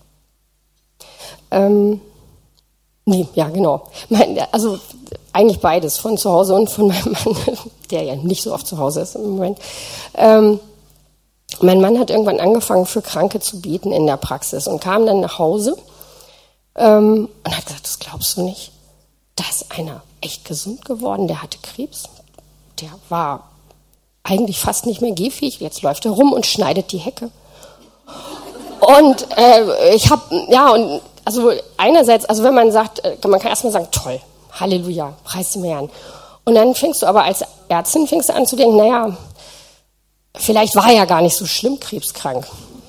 Ähm, nee, ja, genau. Mein, also eigentlich beides, von zu Hause und von meinem Mann, der ja nicht so oft zu Hause ist im Moment. Ähm, Mein Mann hat irgendwann angefangen, für Kranke zu beten in der Praxis und kam dann nach Hause ähm, und hat gesagt, das glaubst du nicht? Da ist einer echt gesund geworden, der hatte Krebs, der war eigentlich fast nicht mehr gehfähig, jetzt läuft er rum und schneidet die Hecke. Und äh, ich habe, ja, und also einerseits, also wenn man sagt, man kann erstmal sagen, toll, Halleluja, preis den Herrn. Und dann fängst du aber als Ärztin fängst du an zu denken, naja, vielleicht war er ja gar nicht so schlimm krebskrank.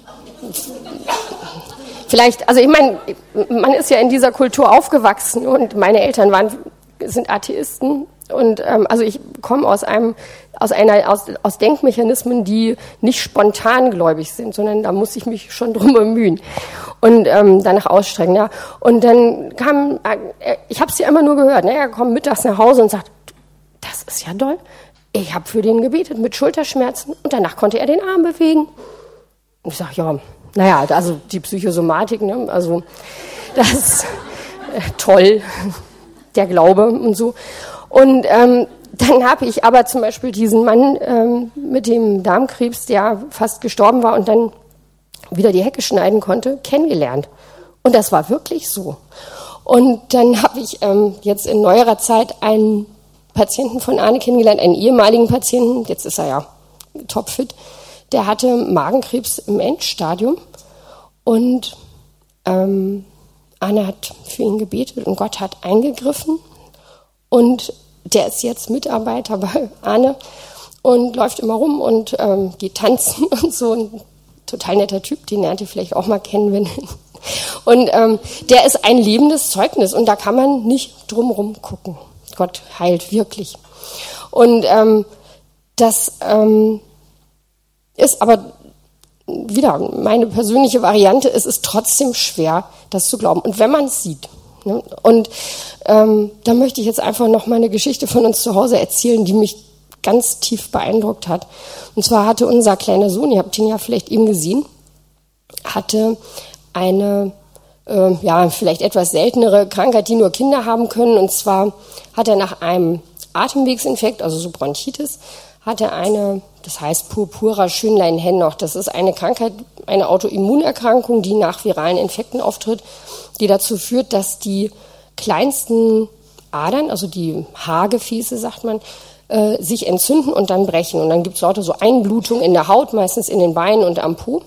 Vielleicht, also ich meine, man ist ja in dieser Kultur aufgewachsen und meine Eltern waren, sind Atheisten und ähm, also ich komme aus einem, aus einer, aus, aus Denkmechanismen, die nicht spontan gläubig sind, sondern da muss ich mich schon drum bemühen und ähm, danach ausstrecken. Ja. Und dann kam, äh, ich habe es ja immer nur gehört, ne, er kommt mittags nach Hause und sagt, das ist ja doll. ich habe für den gebetet mit Schulterschmerzen und danach konnte er den Arm bewegen. Und ich sage, ja, naja, also die Psychosomatik, ne, also das ist äh, toll, der Glaube und so. Und ähm, dann habe ich aber zum Beispiel diesen Mann ähm, mit dem Darmkrebs, der fast gestorben war und dann wieder die Hecke schneiden konnte, kennengelernt. Und das war wirklich so. Und dann habe ich ähm, jetzt in neuerer Zeit einen Patienten von Arne kennengelernt, einen ehemaligen Patienten, jetzt ist er ja topfit, der hatte Magenkrebs im Endstadium und ähm, Arne hat für ihn gebetet und Gott hat eingegriffen und der ist jetzt Mitarbeiter bei Arne und läuft immer rum und ähm, geht tanzen und so. Ein total netter Typ, den lernt ihr vielleicht auch mal kennen. Wenn und ähm, der ist ein lebendes Zeugnis und da kann man nicht drumrum gucken. Gott heilt wirklich. Und ähm, das ähm, ist aber wieder meine persönliche Variante. Es ist trotzdem schwer, das zu glauben. Und wenn man es sieht, ne, und ähm, da möchte ich jetzt einfach noch mal eine Geschichte von uns zu Hause erzählen, die mich ganz tief beeindruckt hat. Und zwar hatte unser kleiner Sohn, ihr habt ihn ja vielleicht eben gesehen, hatte eine äh, ja vielleicht etwas seltenere Krankheit, die nur Kinder haben können. Und zwar hat er nach einem Atemwegsinfekt, also so Bronchitis, hat er eine, das heißt Purpura Schönlein-Henoch. Das ist eine Krankheit, eine Autoimmunerkrankung, die nach viralen Infekten auftritt, die dazu führt, dass die kleinsten Adern, also die Haargefäße, sagt man, äh, sich entzünden und dann brechen. Und dann gibt es lauter so Einblutung in der Haut, meistens in den Beinen und am Po.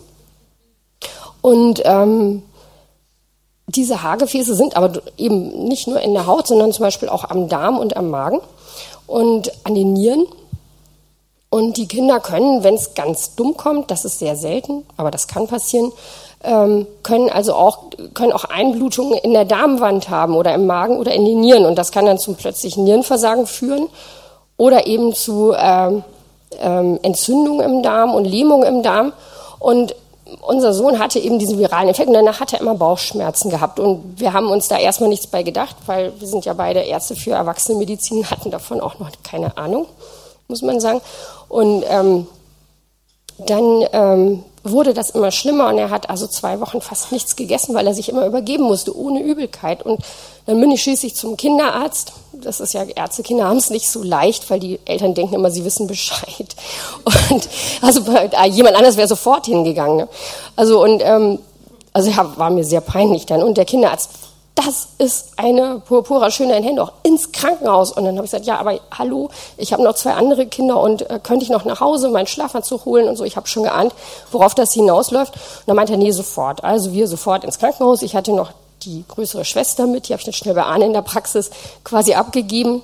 Und ähm, diese Haargefäße sind aber eben nicht nur in der Haut, sondern zum Beispiel auch am Darm und am Magen und an den Nieren. Und die Kinder können, wenn es ganz dumm kommt, das ist sehr selten, aber das kann passieren, ähm, können also auch, können auch Einblutungen in der Darmwand haben oder im Magen oder in den Nieren. Und das kann dann zum plötzlichen Nierenversagen führen oder eben zu ähm, ähm, Entzündung im Darm und Lähmung im Darm. Und unser Sohn hatte eben diesen viralen Infekt und danach hat er immer Bauchschmerzen gehabt. Und wir haben uns da erstmal nichts bei gedacht, weil wir sind ja beide Ärzte für Erwachsenenmedizin, hatten davon auch noch keine Ahnung, muss man sagen. Und ähm, dann ähm, wurde das immer schlimmer und er hat also zwei Wochen fast nichts gegessen, weil er sich immer übergeben musste, ohne Übelkeit. Und dann bin ich schließlich zum Kinderarzt. Das ist ja, Ärzte, Kinder haben es nicht so leicht, weil die Eltern denken immer, sie wissen Bescheid. Und also jemand anders wäre sofort hingegangen. Ne? Also und ähm, also ja, war mir sehr peinlich dann. Und der Kinderarzt, das ist eine Purpura Schönlein-Henoch ins Krankenhaus. Und dann habe ich gesagt, ja, aber hallo, ich habe noch zwei andere Kinder und äh, könnte ich noch nach Hause meinen Schlafanzug holen und so. Ich habe schon geahnt, worauf das hinausläuft. Und dann meinte er, nee, sofort. Also wir sofort ins Krankenhaus. Ich hatte noch die größere Schwester mit, die habe ich dann schnell bei Arne in der Praxis quasi abgegeben.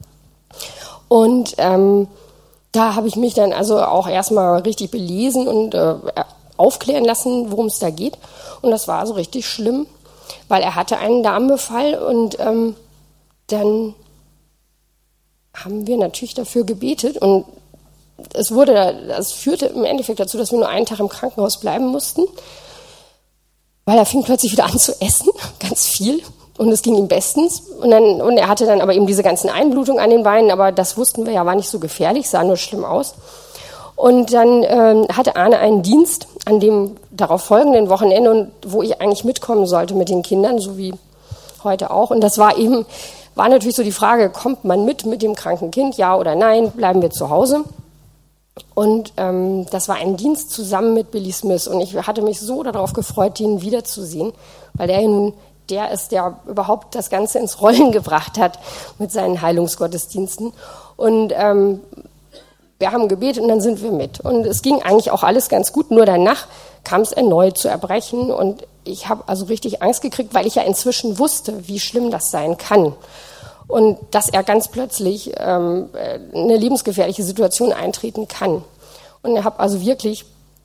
Und ähm, da habe ich mich dann also auch erstmal richtig belesen und äh, aufklären lassen, worum es da geht. Und das war so richtig schlimm, weil er hatte einen Darmbefall und ähm, dann haben wir natürlich dafür gebetet und es wurde, das führte im Endeffekt dazu, dass wir nur einen Tag im Krankenhaus bleiben mussten, weil er fing plötzlich wieder an zu essen, ganz viel und es ging ihm bestens und dann und er hatte dann aber eben diese ganzen Einblutungen an den Beinen, aber das wussten wir ja, war nicht so gefährlich, sah nur schlimm aus. Und dann ähm, hatte Arne einen Dienst an dem darauf folgenden Wochenende, und wo ich eigentlich mitkommen sollte mit den Kindern, so wie heute auch. Und das war eben, war natürlich so die Frage, kommt man mit mit dem kranken Kind, ja oder nein, bleiben wir zu Hause? Und ähm, das war ein Dienst zusammen mit Billy Smith. Und ich hatte mich so darauf gefreut, den wiederzusehen, weil der ja nun der ist, der überhaupt das Ganze ins Rollen gebracht hat mit seinen Heilungsgottesdiensten. Und ähm, wir haben gebetet und dann sind wir mit. Und es ging eigentlich auch alles ganz gut, nur danach kam es erneut zu Erbrechen. Und ich habe also richtig Angst gekriegt, weil ich ja inzwischen wusste, wie schlimm das sein kann. Und dass er ganz plötzlich ähm, eine lebensgefährliche Situation eintreten kann. Und ich habe also wirklich,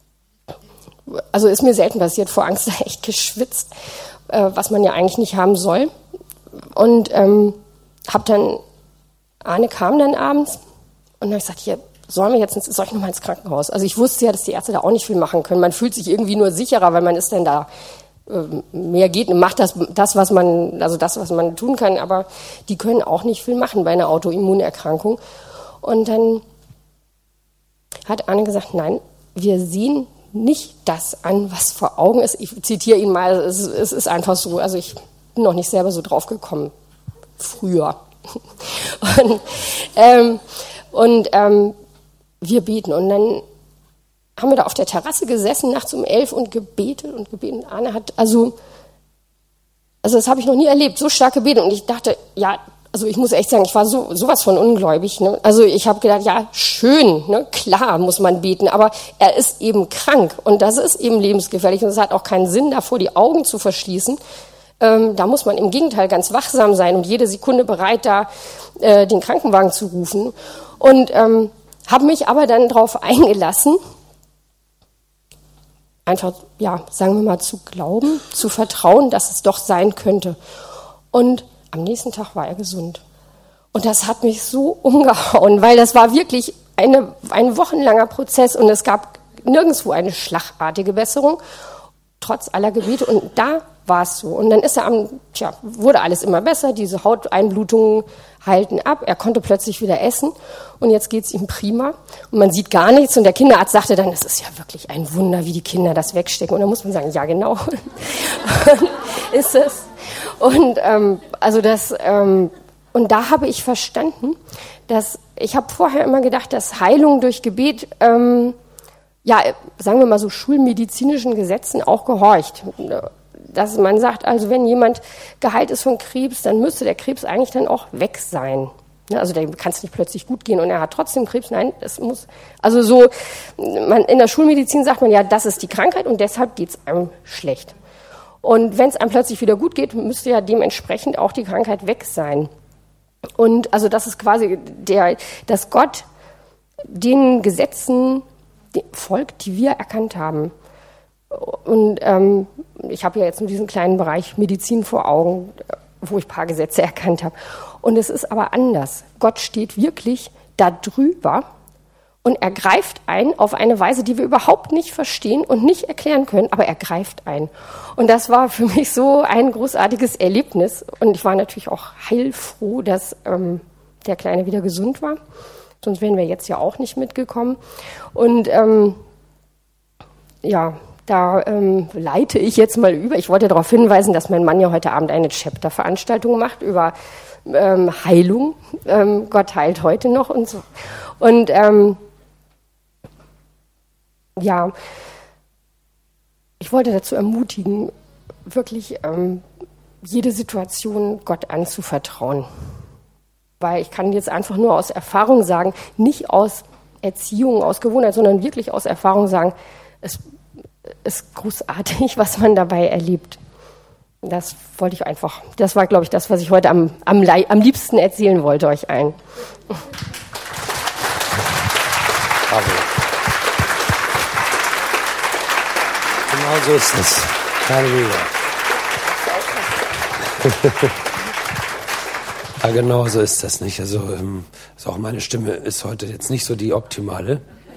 also ist mir selten passiert, vor Angst echt geschwitzt, äh, was man ja eigentlich nicht haben soll. Und ähm, habe dann, Arne kam dann abends und dann habe ich gesagt, hier, sollen wir jetzt ins, soll ich nochmal ins Krankenhaus? Also ich wusste ja, dass die Ärzte da auch nicht viel machen können. Man fühlt sich irgendwie nur sicherer, weil man ist dann da, äh, mehr geht und macht das, das, was man, also das, was man tun kann, aber die können auch nicht viel machen bei einer Autoimmunerkrankung. Und dann hat Arne gesagt, nein, wir sehen nicht das an, was vor Augen ist. Ich zitiere ihn mal, es, es ist einfach so, also ich bin noch nicht selber so drauf gekommen, früher. Und, ähm, und ähm, wir beten und dann haben wir da auf der Terrasse gesessen, nachts um elf und gebetet und gebetet. Arne hat, also, also das habe ich noch nie erlebt, so stark gebetet. Und ich dachte, ja, also ich muss echt sagen, ich war so sowas von ungläubig. Ne? Also ich habe gedacht, ja, schön, ne? Klar muss man beten, aber er ist eben krank und das ist eben lebensgefährlich und es hat auch keinen Sinn, davor die Augen zu verschließen. Ähm, da muss man im Gegenteil ganz wachsam sein und jede Sekunde bereit, da äh, den Krankenwagen zu rufen. Und ähm, habe mich aber dann darauf eingelassen, einfach, ja, sagen wir mal, zu glauben, zu vertrauen, dass es doch sein könnte. Und am nächsten Tag war er gesund. Und das hat mich so umgehauen, weil das war wirklich eine, ein wochenlanger Prozess und es gab nirgendwo eine schlagartige Besserung, trotz aller Gebete. Und da war es so. Und dann ist er am, tja, wurde alles immer besser, diese Hauteinblutungen heilten ab, er konnte plötzlich wieder essen und jetzt geht's ihm prima und man sieht gar nichts und der Kinderarzt sagte dann, es ist ja wirklich ein Wunder, wie die Kinder das wegstecken und dann muss man sagen, ja genau, ist es. Und ähm, also das ähm, und da habe ich verstanden, dass ich habe vorher immer gedacht, dass Heilung durch Gebet ähm, ja, sagen wir mal so schulmedizinischen Gesetzen auch gehorcht. Dass man sagt, also wenn jemand geheilt ist von Krebs, dann müsste der Krebs eigentlich dann auch weg sein. Also da kann es nicht plötzlich gut gehen und er hat trotzdem Krebs. Nein, das muss, also so, man, in der Schulmedizin sagt man ja, das ist die Krankheit und deshalb geht es einem schlecht. Und wenn es einem plötzlich wieder gut geht, müsste ja dementsprechend auch die Krankheit weg sein. Und also das ist quasi der, dass Gott den Gesetzen folgt, die wir erkannt haben. Und ähm, ich habe ja jetzt nur diesen kleinen Bereich Medizin vor Augen, wo ich ein paar Gesetze erkannt habe. Und es ist aber anders. Gott steht wirklich da drüber und er greift ein auf eine Weise, die wir überhaupt nicht verstehen und nicht erklären können, aber er greift ein. Und das war für mich so ein großartiges Erlebnis. Und ich war natürlich auch heilfroh, dass ähm, der Kleine wieder gesund war. Sonst wären wir jetzt ja auch nicht mitgekommen. Und ähm, ja, da ähm, leite ich jetzt mal über. Ich wollte darauf hinweisen, dass mein Mann ja heute Abend eine Chapter-Veranstaltung macht über ähm, Heilung. Ähm, Gott heilt heute noch und so. Und ähm, ja, ich wollte dazu ermutigen, wirklich ähm, jede Situation Gott anzuvertrauen. Weil ich kann jetzt einfach nur aus Erfahrung sagen, nicht aus Erziehung, aus Gewohnheit, sondern wirklich aus Erfahrung sagen, es ist großartig, was man dabei erlebt. Das wollte ich einfach, das war, glaube ich, das, was ich heute am, am, am liebsten erzählen wollte euch allen. Bravo. Genau so ist es. Halleluja. Ja, genau so ist das nicht. Also, ähm, also auch meine Stimme ist heute jetzt nicht so die optimale.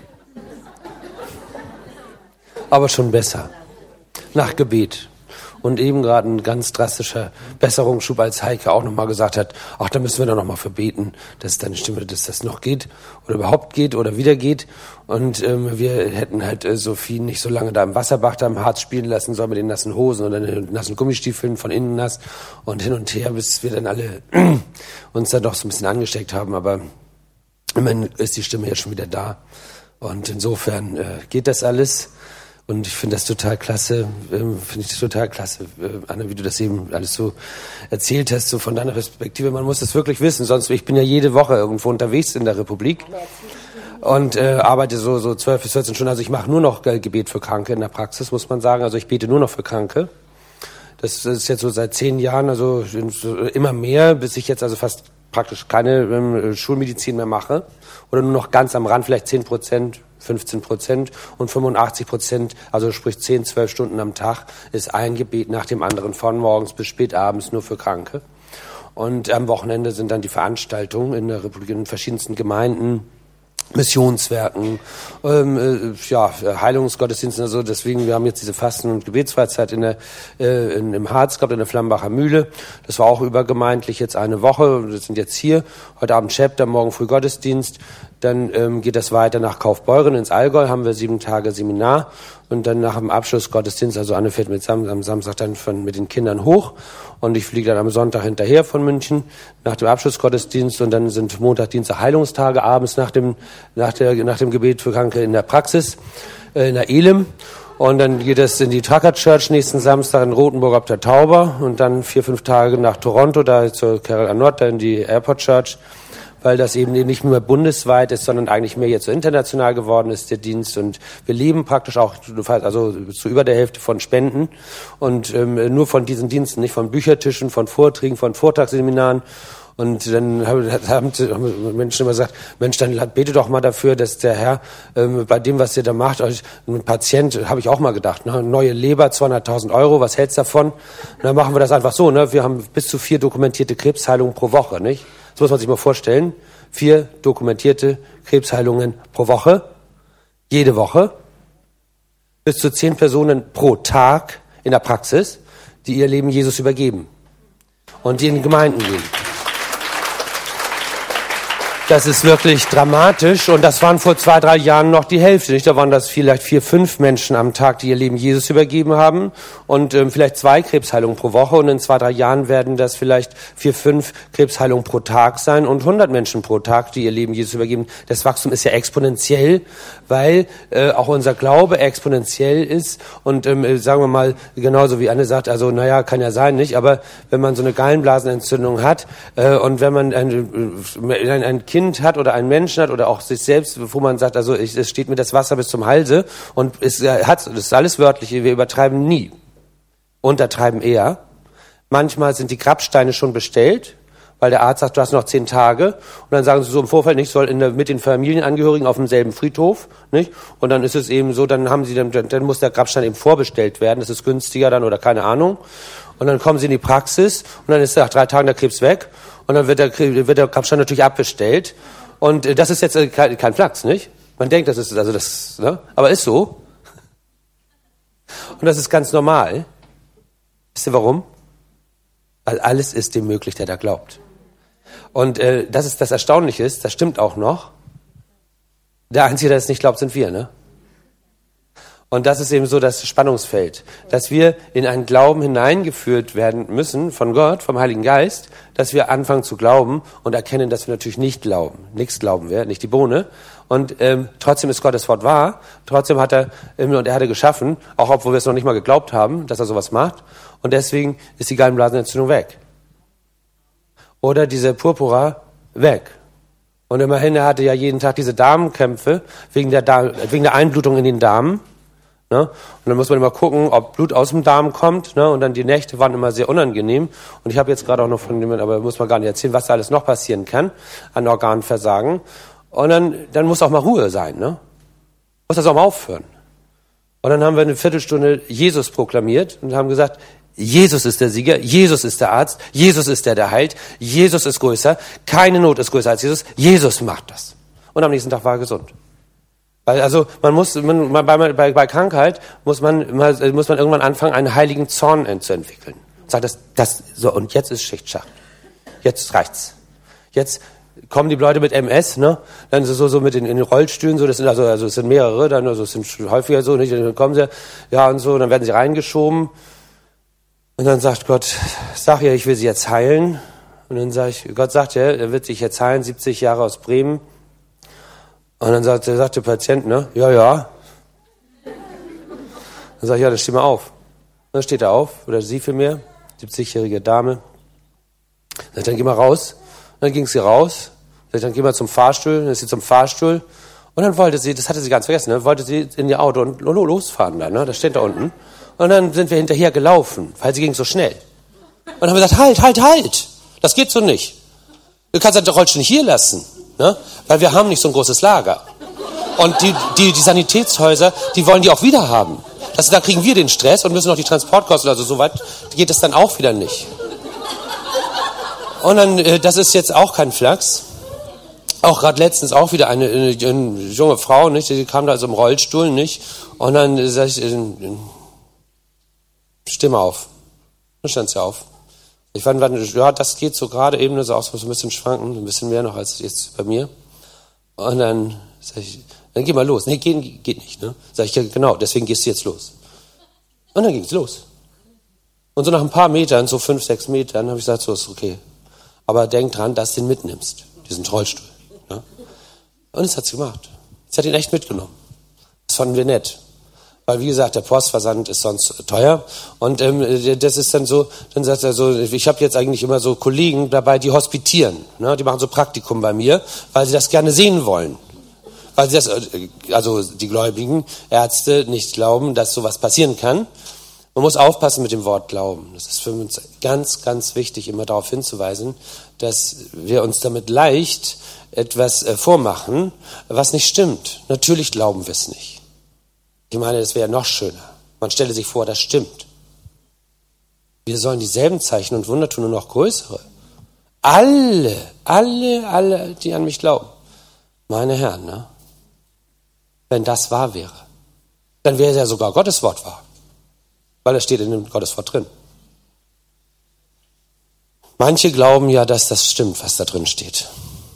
Aber schon besser. Nach Gebet. Und eben gerade ein ganz drastischer Besserungsschub, als Heike auch nochmal gesagt hat, ach, da müssen wir doch nochmal für beten, dass deine Stimme, dass das noch geht oder überhaupt geht oder wieder geht. Und ähm, wir hätten halt äh, Sophie nicht so lange da im Wasserbach da im Harz spielen lassen sollen mit den nassen Hosen oder den nassen Gummistiefeln von innen nass und hin und her, bis wir dann alle uns da doch so ein bisschen angesteckt haben. Aber immerhin ist die Stimme ja schon wieder da. Und insofern äh, geht das alles. Und ich finde das total klasse, ähm, finde ich das total klasse, äh, Anna, wie du das eben alles so erzählt hast, so von deiner Perspektive. Man muss das wirklich wissen, sonst, ich bin ja jede Woche irgendwo unterwegs in der Republik und äh, arbeite so so zwölf bis vierzehn Stunden. Also ich mache nur noch Gebet für Kranke in der Praxis, muss man sagen. Also ich bete nur noch für Kranke. Das ist jetzt so seit zehn Jahren, also immer mehr, bis ich jetzt also fast praktisch keine ähm, Schulmedizin mehr mache oder nur noch ganz am Rand, vielleicht zehn Prozent. fünfzehn Prozent und fünfundachtzig Prozent, also sprich zehn, zwölf Stunden am Tag, ist ein Gebet nach dem anderen von morgens bis spät abends nur für Kranke. Und am Wochenende sind dann die Veranstaltungen in der Republik, in verschiedensten Gemeinden, Missionswerken, ähm, äh, ja, Heilungsgottesdiensten, also deswegen, wir haben jetzt diese Fasten- und Gebetsfreizeit in der, äh, in, im Harz gehabt, in der Flammenbacher Mühle. Das war auch übergemeindlich jetzt eine Woche. Wir sind jetzt hier, heute Abend Chapter, morgen früh Gottesdienst. Dann ähm, geht das weiter nach Kaufbeuren ins Allgäu, haben wir sieben Tage Seminar und dann nach dem Abschluss Gottesdienst, also Anne fährt mit Sam, am Samstag dann von, mit den Kindern hoch und ich fliege dann am Sonntag hinterher von München nach dem Abschlussgottesdienst und dann sind Montag, Dienstag Heilungstage abends nach dem, nach der, nach dem Gebet für Kranke in der Praxis, äh, in der Elim. Und dann geht es in die Tucker Church nächsten Samstag in Rothenburg ob der Tauber und dann vier, fünf Tage nach Toronto, da zur Carol Arnott, da in die Airport Church, weil das eben nicht mehr bundesweit ist, sondern eigentlich mehr jetzt so international geworden ist, der Dienst. Und wir leben praktisch auch, also zu über der Hälfte von Spenden und ähm, nur von diesen Diensten, nicht von Büchertischen, von Vorträgen, von Vortragsseminaren. Und dann haben, haben Menschen immer gesagt, Mensch, dann bete doch mal dafür, dass der Herr ähm, bei dem, was ihr da macht, euch ein Patient, habe ich auch mal gedacht, ne, neue Leber, zweihunderttausend Euro, was hältst du davon? Und dann machen wir das einfach so, ne? Wir haben bis zu vier dokumentierte Krebsheilungen pro Woche, nicht? Das muss man sich mal vorstellen. Vier dokumentierte Krebsheilungen pro Woche, jede Woche, bis zu zehn Personen pro Tag in der Praxis, die ihr Leben Jesus übergeben und die in Gemeinden gehen. Das ist wirklich dramatisch und das waren vor zwei, drei Jahren noch die Hälfte. Nicht? Da waren das vielleicht vier, fünf Menschen am Tag, die ihr Leben Jesus übergeben haben und ähm, vielleicht zwei Krebsheilungen pro Woche und in zwei, drei Jahren werden das vielleicht vier, fünf Krebsheilungen pro Tag sein und hundert Menschen pro Tag, die ihr Leben Jesus übergeben. Das Wachstum ist ja exponentiell, weil äh, auch unser Glaube exponentiell ist und ähm, sagen wir mal, genauso wie Anne sagt, also naja, kann ja sein, nicht, aber wenn man so eine Gallenblasenentzündung hat äh, und wenn man ein, ein, ein Kind hat oder einen Menschen hat oder auch sich selbst, wo man sagt, also ich, es steht mir das Wasser bis zum Halse und es hat, das ist alles wörtlich, wir übertreiben nie, untertreiben eher. Manchmal sind die Grabsteine schon bestellt, weil der Arzt sagt, du hast noch zehn Tage und dann sagen sie so im Vorfeld, nicht, soll in der, mit den Familienangehörigen auf demselben Friedhof, nicht? Und dann ist es eben so, dann haben sie, dann, dann muss der Grabstein eben vorbestellt werden, das ist günstiger dann oder keine Ahnung. Und dann kommen sie in die Praxis und dann ist nach drei Tagen der Krebs weg und dann wird der, wird der Grabstein natürlich abbestellt. Und das ist jetzt kein, kein Flachs, nicht? Man denkt, das ist, also das, ne? Aber ist so. Und das ist ganz normal. Wisst ihr warum? Weil alles ist dem möglich, der da glaubt. Und äh, das ist das Erstaunliche ist, das stimmt auch noch. Der Einzige, der es nicht glaubt, sind wir, ne? Und das ist eben so das Spannungsfeld, dass wir in einen Glauben hineingeführt werden müssen von Gott, vom Heiligen Geist, dass wir anfangen zu glauben und erkennen, dass wir natürlich nicht glauben. Nichts glauben wir, nicht die Bohne. Und ähm, trotzdem ist Gottes Wort wahr. Trotzdem hat er Himmel und Erde geschaffen, auch obwohl wir es noch nicht mal geglaubt haben, dass er sowas macht. Und deswegen ist die Gallenblasenentzündung weg. Oder diese Purpura weg. Und immerhin, er hatte ja jeden Tag diese Darmkrämpfe wegen der, Darm, wegen der Einblutung in den Darm. Ne? Und dann muss man immer gucken, ob Blut aus dem Darm kommt. Ne? Und dann die Nächte waren immer sehr unangenehm. Und ich habe jetzt gerade auch noch von jemandem, aber muss man gar nicht erzählen, was da alles noch passieren kann an Organversagen. Und dann, dann muss auch mal Ruhe sein. Ne? Muss das auch mal aufhören. Und dann haben wir eine Viertelstunde Jesus proklamiert und haben gesagt, Jesus ist der Sieger, Jesus ist der Arzt, Jesus ist der, der heilt, Jesus ist größer, keine Not ist größer als Jesus, Jesus macht das. Und am nächsten Tag war er gesund. Weil also man muss man, bei, bei, bei Krankheit muss man muss man irgendwann anfangen, einen heiligen Zorn zu entwickeln. Sagt das das so und jetzt ist Schichtschach. Jetzt reicht's. Jetzt kommen die Leute mit M S, ne? Dann so so mit den, in den Rollstühlen, so das sind also also es sind mehrere, dann also es sind häufiger so, nicht? Dann kommen sie ja und so, dann werden sie reingeschoben. Und dann sagt Gott, sag ja, ich will sie jetzt heilen. Und dann sage ich, Gott sagt ja, er wird sich jetzt heilen, siebzig Jahre aus Bremen. Und dann sagt, sagt der Patient, ne, ja, ja. Dann sage ich, ja, dann steh mal auf. Und dann steht er auf, oder sie für mir, siebzigjährige Dame. Dann sagt, dann geh mal raus. Und dann ging sie raus. Dann, dann geh mal zum Fahrstuhl. Dann ist sie zum Fahrstuhl. Und dann wollte sie, das hatte sie ganz vergessen, ne, wollte sie in ihr Auto und losfahren da, ne, das steht da unten. Und dann sind wir hinterher gelaufen, weil sie ging so schnell. Und dann haben wir gesagt, halt, halt, halt. Das geht so nicht. Du kannst den Rollstuhl nicht hier lassen. Ne? Weil wir haben nicht so ein großes Lager. Und die, die, die Sanitätshäuser, die wollen die auch wieder haben. Das, da kriegen wir den Stress und müssen noch die Transportkosten, also so weit geht es dann auch wieder nicht. Und dann, äh, das ist jetzt auch kein Flachs. Auch gerade letztens auch wieder eine, eine, eine junge Frau, nicht? Die kam da also im Rollstuhl, nicht? Und dann äh, sag ich, äh, steh mal auf. Dann stand sie auf. Ich fand, ja, das geht so gerade eben, so auch so ein bisschen schwanken, ein bisschen mehr noch als jetzt bei mir. Und dann sag ich, dann geh mal los. Nee, geht, geht nicht. Ne? Sag ich, ja, genau, deswegen gehst du jetzt los. Und dann ging's los. Und so nach ein paar Metern, so fünf, sechs Metern, habe ich gesagt, so ist okay. Aber denk dran, dass du den mitnimmst, diesen Rollstuhl. Ne? Und das hat sie gemacht. Sie hat ihn echt mitgenommen. Das fanden wir nett. Weil, wie gesagt, der Postversand ist sonst teuer. Und ähm, das ist dann so, dann sagt er so, ich habe jetzt eigentlich immer so Kollegen dabei, die hospitieren. Ne? Die machen so Praktikum bei mir, weil sie das gerne sehen wollen. Weil sie das, also die gläubigen Ärzte nicht glauben, dass sowas passieren kann. Man muss aufpassen mit dem Wort Glauben. Das ist für uns ganz, ganz wichtig, immer darauf hinzuweisen, dass wir uns damit leicht etwas äh, vormachen, was nicht stimmt. Natürlich glauben wir es nicht. Ich meine, das wäre noch schöner. Man stelle sich vor, das stimmt. Wir sollen dieselben Zeichen und Wunder tun, nur noch größere. Alle, alle, alle, die an mich glauben. Meine Herren, ne? Wenn das wahr wäre, dann wäre ja sogar Gottes Wort wahr. Weil es steht in dem Gottes Wort drin. Manche glauben ja, dass das stimmt, was da drin steht.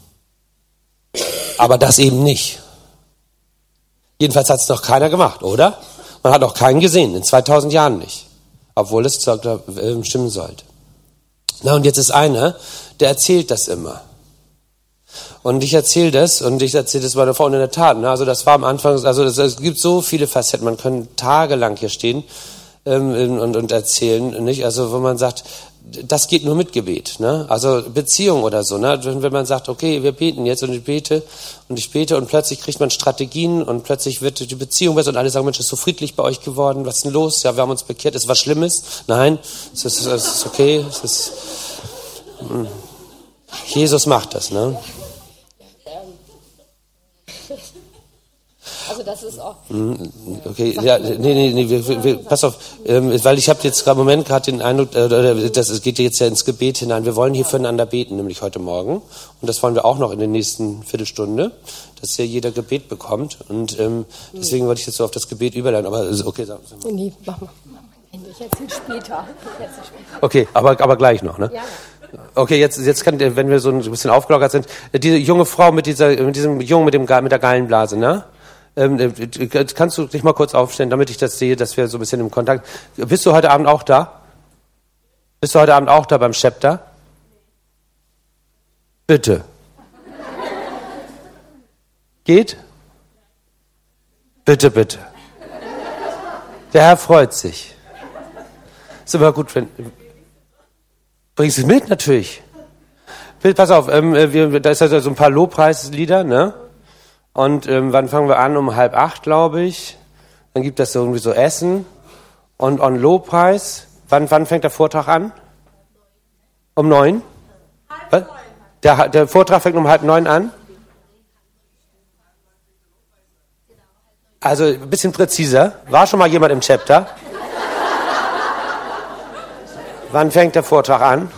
Aber das eben nicht. Jedenfalls hat es noch keiner gemacht, oder? Man hat auch keinen gesehen, in zweitausend Jahren nicht. Obwohl es stimmen sollte. Na, und jetzt ist einer, der erzählt das immer. Und ich erzähle das, und ich erzähle das meiner Frau in der Tat. Ne? Also das war am Anfang, also das, es gibt so viele Facetten, man kann tagelang hier stehen ähm, und, und erzählen, nicht? Also wo man sagt, das geht nur mit Gebet, ne? Also Beziehung oder so, ne? Wenn man sagt, okay, wir beten jetzt und ich bete und ich bete und plötzlich kriegt man Strategien und plötzlich wird die Beziehung besser und alle sagen, Mensch, es ist so friedlich bei euch geworden, was ist denn los? Ja, wir haben uns bekehrt, ist was Schlimmes? Nein, es ist, es ist okay, es ist, hm. Jesus macht das, ne? Also das ist auch... Okay, ja, nee, nee, nee, wir, wir, pass auf, ähm, weil ich habe jetzt gerade im Moment gerade den Eindruck, äh, das es geht jetzt ja ins Gebet hinein, wir wollen hier füreinander beten, nämlich heute Morgen, und das wollen wir auch noch in der nächsten Viertelstunde, dass ja jeder Gebet bekommt, und ähm, deswegen wollte ich jetzt so auf das Gebet überleiten, aber okay, sag, sag mal. Nee, mach mal. Ich erzähle später. Okay, aber, aber gleich noch, ne? Ja. Okay, jetzt, jetzt kann, wenn wir so ein bisschen aufgelockert sind, diese junge Frau mit dieser, mit diesem Jungen mit dem, mit der Gallenblase, ne? Ähm, kannst du dich mal kurz aufstellen, damit ich das sehe, dass wir so ein bisschen im Kontakt... Bist du heute Abend auch da? Bist du heute Abend auch da beim Chapter? Bitte. Geht? Bitte, bitte. Der Herr freut sich. Ist immer gut, wenn... Bringst du es mit? Natürlich. Pass auf, ähm, wir, da ist also so ein paar Lobpreislieder, ne? Und ähm, wann fangen wir an? Um halb acht, glaube ich. Dann gibt es so irgendwie so Essen und on Lobpreis. Wann, wann fängt der Vortrag an? Um neun? Halb neun. Der, der Vortrag fängt um halb neun an? Also ein bisschen präziser. War schon mal jemand im Chapter? Wann fängt der Vortrag an?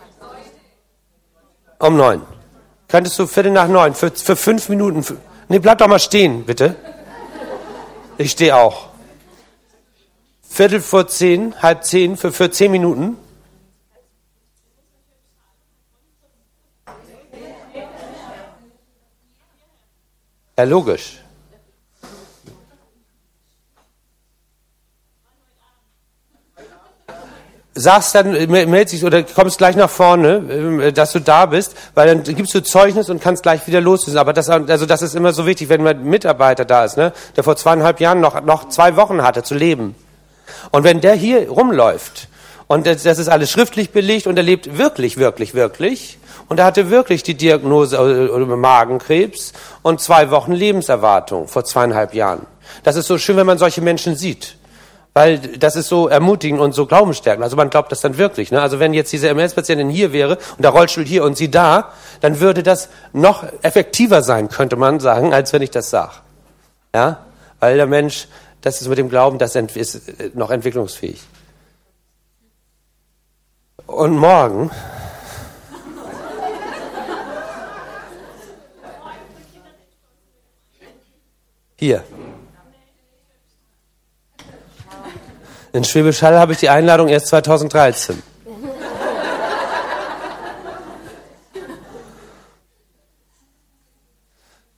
Um neun. Könntest du Viertel nach neun, für, für fünf Minuten... Für, nee, bleib doch mal stehen, bitte. Ich stehe auch. Viertel vor zehn, halb zehn, für, für zehn Minuten. Ja, logisch. Sagst dann, meldest dich oder kommst gleich nach vorne, dass du da bist, weil dann gibst du Zeugnis und kannst gleich wieder los. Aber das, also das ist immer so wichtig, wenn ein Mitarbeiter da ist, ne, der vor zweieinhalb Jahren noch, noch zwei Wochen hatte zu leben. Und wenn der hier rumläuft und das, das ist alles schriftlich belegt und er lebt wirklich, wirklich, wirklich und er hatte wirklich die Diagnose äh, Magenkrebs und zwei Wochen Lebenserwartung vor zweieinhalb Jahren. Das ist so schön, wenn man solche Menschen sieht. Weil das ist so ermutigend und so glaubenstärkend. Also man glaubt das dann wirklich. Ne? Also wenn jetzt diese M S-Patientin hier wäre und der Rollstuhl hier und sie da, dann würde das noch effektiver sein, könnte man sagen, als wenn ich das sage. Ja? Weil der Mensch, das ist mit dem Glauben, das ist noch entwicklungsfähig. Und morgen... Hier. In Schwäbisch Hall habe ich die Einladung erst zweitausenddreizehn.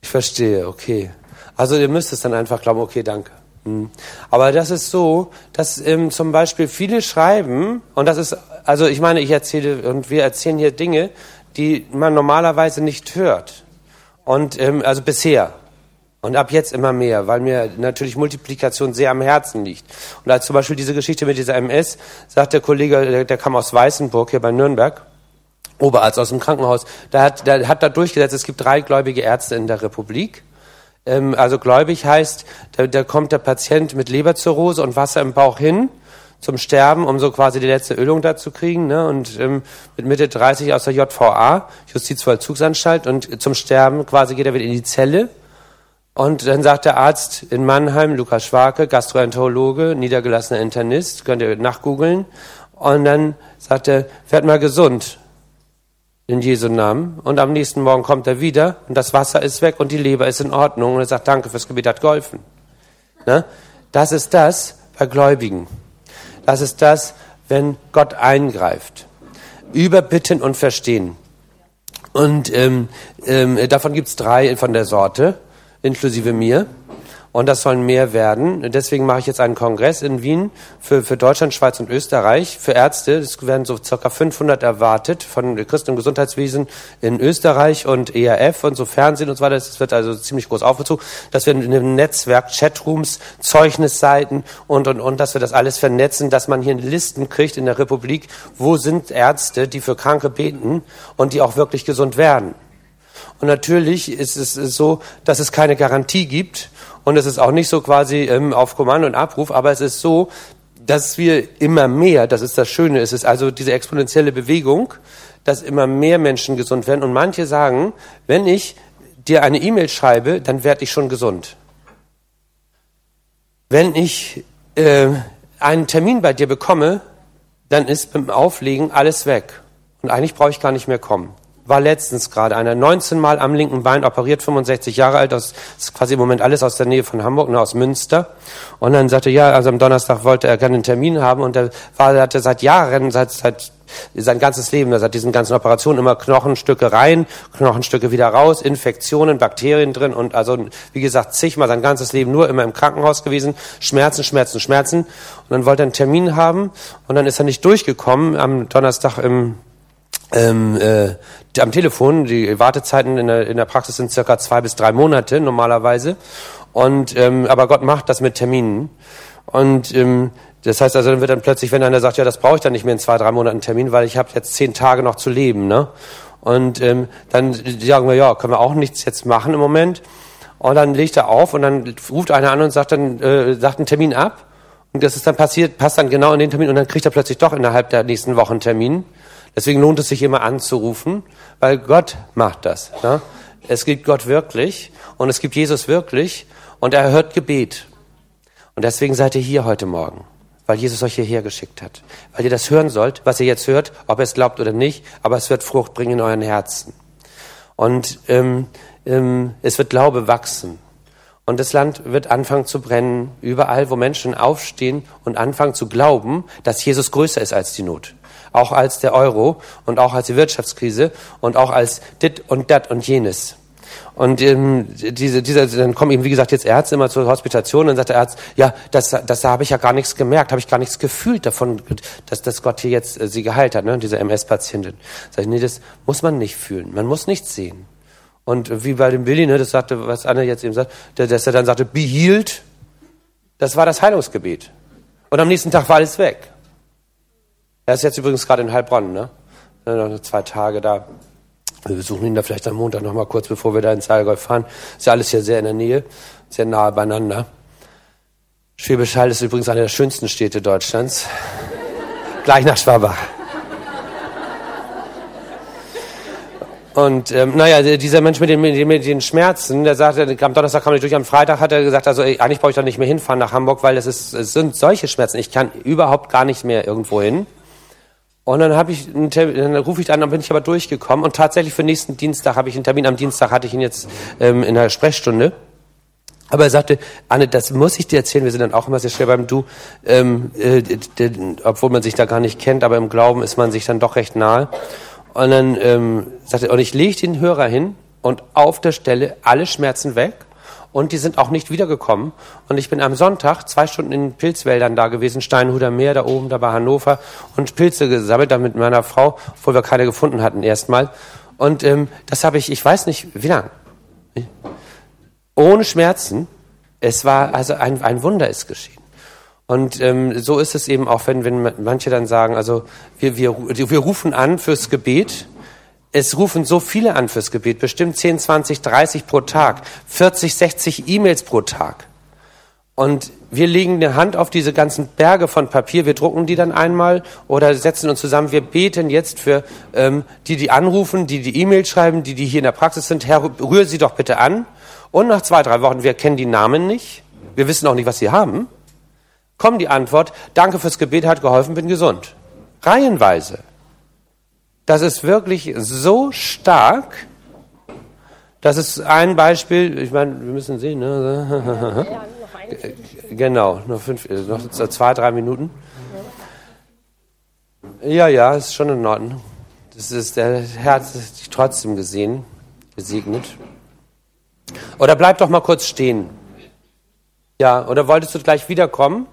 Ich verstehe, okay. Also ihr müsst es dann einfach glauben, okay, danke. Hm. Aber das ist so, dass ähm, zum Beispiel viele schreiben, und das ist, also ich meine, ich erzähle, und wir erzählen hier Dinge, die man normalerweise nicht hört. Und ähm, also bisher. Und ab jetzt immer mehr, weil mir natürlich Multiplikation sehr am Herzen liegt. Und als zum Beispiel diese Geschichte mit dieser M S, sagt der Kollege, der, der kam aus Weißenburg, hier bei Nürnberg, Oberarzt aus dem Krankenhaus, der hat, der hat da durchgesetzt, es gibt drei gläubige Ärzte in der Republik. Ähm, also gläubig heißt, da, da kommt der Patient mit Leberzirrhose und Wasser im Bauch hin zum Sterben, um so quasi die letzte Ölung da zu kriegen, ne? Und ähm, mit Mitte dreißig aus der J V A, Justizvollzugsanstalt, und zum Sterben quasi geht er wieder in die Zelle. Und dann sagt der Arzt in Mannheim, Lukas Schwarke, Gastroenterologe, niedergelassener Internist, könnt ihr nachgoogeln. Und dann sagt er, werd mal gesund, in Jesu Namen. Und am nächsten Morgen kommt er wieder und das Wasser ist weg und die Leber ist in Ordnung. Und er sagt, danke fürs Gebet, hat geholfen. Ne? Das ist das bei Gläubigen. Das ist das, wenn Gott eingreift. Überbitten und verstehen. Und ähm, ähm, davon gibt's drei von der Sorte, inklusive mir. Und das sollen mehr werden. Deswegen mache ich jetzt einen Kongress in Wien für, für Deutschland, Schweiz und Österreich, für Ärzte. Es werden so circa fünfhundert erwartet von Christen im Gesundheitswesen in Österreich und E R F und so Fernsehen und so weiter. Das wird also ziemlich groß aufgezogen. Dass wir in einem Netzwerk, Chatrooms, Zeugnisseiten und, und, und, dass wir das alles vernetzen, dass man hier Listen kriegt in der Republik, wo sind Ärzte, die für Kranke beten und die auch wirklich gesund werden. Und natürlich ist es so, dass es keine Garantie gibt. Und es ist auch nicht so quasi ähm, auf Kommando und Abruf, aber es ist so, dass wir immer mehr, das ist das Schöne, es ist also diese exponentielle Bewegung, dass immer mehr Menschen gesund werden. Und manche sagen, wenn ich dir eine E-Mail schreibe, dann werde ich schon gesund. Wenn ich äh, einen Termin bei dir bekomme, dann ist beim Auflegen alles weg. Und eigentlich brauche ich gar nicht mehr kommen. War letztens gerade einer, neunzehn Mal am linken Bein operiert, fünfundsechzig Jahre alt, das ist quasi im Moment alles aus der Nähe von Hamburg, ne, aus Münster. Und dann sagte, ja, also am Donnerstag wollte er gerne einen Termin haben und er war, er hatte seit Jahren, seit, seit sein ganzes Leben, seit diesen ganzen Operationen immer Knochenstücke rein, Knochenstücke wieder raus, Infektionen, Bakterien drin und also, wie gesagt, zigmal sein ganzes Leben nur immer im Krankenhaus gewesen, Schmerzen, Schmerzen, Schmerzen. Und dann wollte er einen Termin haben und dann ist er nicht durchgekommen am Donnerstag im Ähm, äh, am Telefon, die Wartezeiten in der, in der Praxis sind circa zwei bis drei Monate normalerweise. Und ähm, aber Gott macht das mit Terminen. Und ähm, das heißt also, dann wird dann plötzlich, wenn einer sagt, ja, das brauche ich dann nicht mehr in zwei, drei Monaten einen Termin, weil ich habe jetzt zehn Tage noch zu leben, ne? Und ähm, dann sagen wir, ja, können wir auch nichts jetzt machen im Moment. Und dann legt er auf und dann ruft einer an und sagt dann, äh, sagt einen Termin ab. Und das ist dann passiert, passt dann genau in den Termin und dann kriegt er plötzlich doch innerhalb der nächsten Woche einen Termin. Deswegen lohnt es sich immer anzurufen, weil Gott macht das. Ne? Es gibt Gott wirklich und es gibt Jesus wirklich und er hört Gebet. Und deswegen seid ihr hier heute Morgen, weil Jesus euch hierher geschickt hat. Weil ihr das hören sollt, was ihr jetzt hört, ob ihr es glaubt oder nicht, aber es wird Frucht bringen in euren Herzen. Und ähm, ähm, es wird Glaube wachsen. Und das Land wird anfangen zu brennen, überall, wo Menschen aufstehen und anfangen zu glauben, dass Jesus größer ist als die Not. Auch als der Euro und auch als die Wirtschaftskrise und auch als dit und dat und jenes. Und ähm, diese, diese, dann kommen eben, wie gesagt, jetzt Ärzte immer zur Hospitation und dann sagt der Arzt, ja, das, das da habe ich ja gar nichts gemerkt, habe ich gar nichts gefühlt davon, dass, dass Gott hier jetzt äh, sie geheilt hat, ne, diese M S-Patientin. Sag ich, nee, das muss man nicht fühlen, man muss nichts sehen. Und wie bei dem Billy, ne, das sagte, was Anne jetzt eben sagt, dass er dann sagte, be healed, das war das Heilungsgebet. Und am nächsten Tag war alles weg. Er ist jetzt übrigens gerade in Heilbronn, ne? Noch zwei Tage da. Wir besuchen ihn da vielleicht am Montag noch mal kurz, bevor wir da ins Allgäu fahren. Ist ja alles hier sehr in der Nähe, sehr nahe beieinander. Schwäbisch Hall ist übrigens eine der schönsten Städte Deutschlands. Gleich nach Schwabach. Und ähm, naja, dieser Mensch mit den, mit, den, mit den Schmerzen, der sagte, am Donnerstag kam nicht durch, am Freitag hat er gesagt, also ey, eigentlich brauche ich doch nicht mehr hinfahren nach Hamburg, weil es, ist, es sind solche Schmerzen, ich kann überhaupt gar nicht mehr irgendwo hin. Und dann habe ich einen Termin, dann rufe ich an, dann bin ich aber durchgekommen und tatsächlich für nächsten Dienstag habe ich einen Termin. Am Dienstag hatte ich ihn jetzt ähm, in der Sprechstunde. Aber er sagte, Anne, das muss ich dir erzählen, wir sind dann auch immer sehr schwer beim Du, ähm, äh, d- d- obwohl man sich da gar nicht kennt, aber im Glauben ist man sich dann doch recht nahe. Und dann ähm, sagte er, und ich lege den Hörer hin und auf der Stelle alle Schmerzen weg. Und die sind auch nicht wiedergekommen. Und ich bin am Sonntag zwei Stunden in den Pilzwäldern da gewesen, Steinhuder Meer, da oben, da bei Hannover, und Pilze gesammelt, da mit meiner Frau, obwohl wir keine gefunden hatten erstmal. Und ähm, das habe ich, ich weiß nicht, wie lange. Ohne Schmerzen. Es war, also ein, ein Wunder ist geschehen. Und ähm, so ist es eben auch, wenn, wenn manche dann sagen, also wir, wir, wir rufen an fürs Gebet. Es rufen so viele an fürs Gebet, bestimmt zehn, zwanzig, dreißig pro Tag, vierzig, sechzig E-Mails pro Tag. Und wir legen eine Hand auf diese ganzen Berge von Papier, wir drucken die dann einmal oder setzen uns zusammen. Wir beten jetzt für ähm, die, die anrufen, die die E-Mails schreiben, die, die hier in der Praxis sind. Herr, rühr sie doch bitte an. Und nach zwei, drei Wochen, wir kennen die Namen nicht, wir wissen auch nicht, was sie haben, kommt die Antwort, danke fürs Gebet, hat geholfen, bin gesund. Reihenweise. Das ist wirklich so stark, das ist ein Beispiel, ich meine, wir müssen sehen, ne? Genau, noch fünf, noch zwei, drei Minuten. Ja, ja, ist schon in Ordnung. Das ist, der Herr hat dich trotzdem gesehen, gesegnet. Oder bleib doch mal kurz stehen. Ja, oder wolltest du gleich wiederkommen?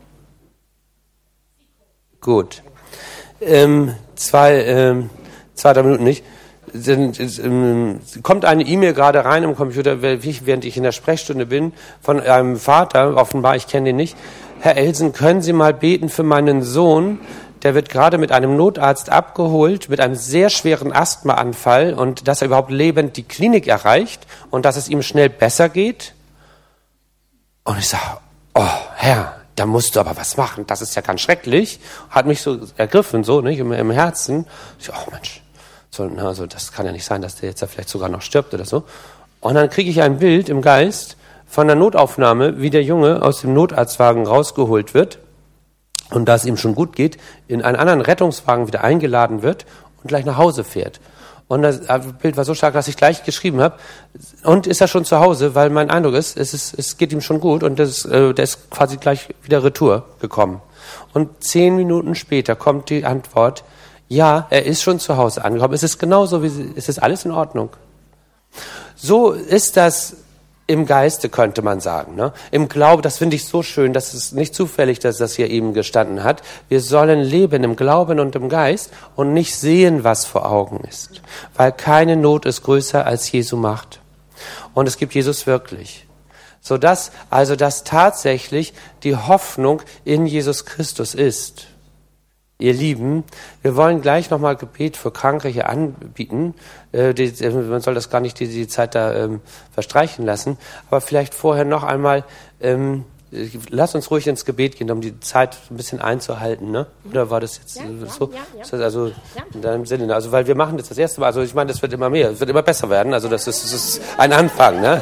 Gut. Ähm, zwei, ähm, zwei, drei Minuten nicht. Dann, ähm, kommt eine E-Mail gerade rein im Computer, während ich in der Sprechstunde bin, von einem Vater, offenbar, ich kenne den nicht. Herr Elsen, können Sie mal beten für meinen Sohn? Der wird gerade mit einem Notarzt abgeholt, mit einem sehr schweren Asthmaanfall, und dass er überhaupt lebend die Klinik erreicht und dass es ihm schnell besser geht. Und ich sage, oh Herr, da musst du aber was machen, das ist ja ganz schrecklich. Hat mich so ergriffen, so nicht, im, im Herzen. Ich sage, oh Mensch, so, also das kann ja nicht sein, dass der jetzt ja vielleicht sogar noch stirbt oder so. Und dann kriege ich ein Bild im Geist von der Notaufnahme, wie der Junge aus dem Notarztwagen rausgeholt wird. Und da es ihm schon gut geht, in einen anderen Rettungswagen wieder eingeladen wird und gleich nach Hause fährt. Und das Bild war so stark, dass ich gleich geschrieben habe, und ist er schon zu Hause, weil mein Eindruck ist, es, ist, es geht ihm schon gut, und das, äh, der ist quasi gleich wieder retour gekommen. Und zehn Minuten später kommt die Antwort, ja, er ist schon zu Hause angekommen, es ist genauso, wie sie, es ist alles in Ordnung. So ist das im Geiste, könnte man sagen. Ne? Im Glauben, das finde ich so schön, das ist nicht zufällig, dass das hier eben gestanden hat. Wir sollen leben im Glauben und im Geist und nicht sehen, was vor Augen ist. Weil keine Not ist größer als Jesu Macht. Und es gibt Jesus wirklich. Sodass also das tatsächlich die Hoffnung in Jesus Christus ist. Ihr Lieben, wir wollen gleich nochmal Gebet für Kranke hier anbieten. Äh, die, man soll das gar nicht die, die Zeit da ähm, verstreichen lassen. Aber vielleicht vorher noch einmal, ähm, lass uns ruhig ins Gebet gehen, um die Zeit ein bisschen einzuhalten. Ne? Oder war das jetzt ja, äh, so? Ja, ja, ja. Also ja. In deinem Sinne. Also weil wir machen das das erste Mal. Also ich meine, das wird immer mehr, es wird immer besser werden. Also das ist, das ist ein Anfang. Ne?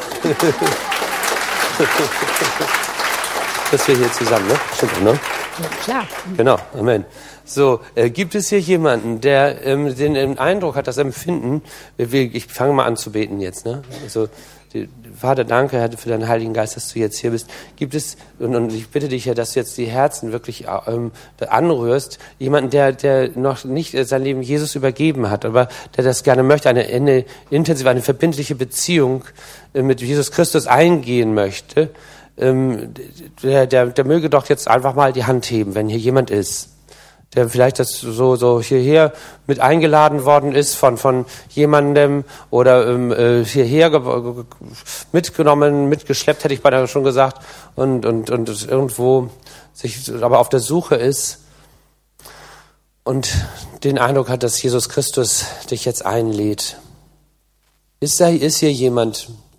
Das wir hier zusammen, ne? Stimmt, ne? Ja, klar. Genau, Amen. So, äh, gibt es hier jemanden, der ähm, den, den Eindruck hat, das Empfinden, wir, ich fange mal an zu beten jetzt, ne? Also, die, Vater, danke, Herr, für deinen Heiligen Geist, dass du jetzt hier bist. Gibt es, und, und ich bitte dich, Herr, dass du jetzt die Herzen wirklich ähm, anrührst, jemanden, der, der noch nicht sein Leben Jesus übergeben hat, aber der das gerne möchte, eine, eine intensive, eine verbindliche Beziehung äh, mit Jesus Christus eingehen möchte, ähm, der, der, der möge doch jetzt einfach mal die Hand heben, wenn hier jemand ist, der vielleicht das so so hierher mit eingeladen worden ist von von jemandem oder ähm, hierher ge- mitgenommen, mitgeschleppt, hätte ich beinahe schon gesagt, und und und irgendwo sich aber auf der Suche ist und den Eindruck hat, dass Jesus Christus dich jetzt einlädt. Ist da ist hier jemand,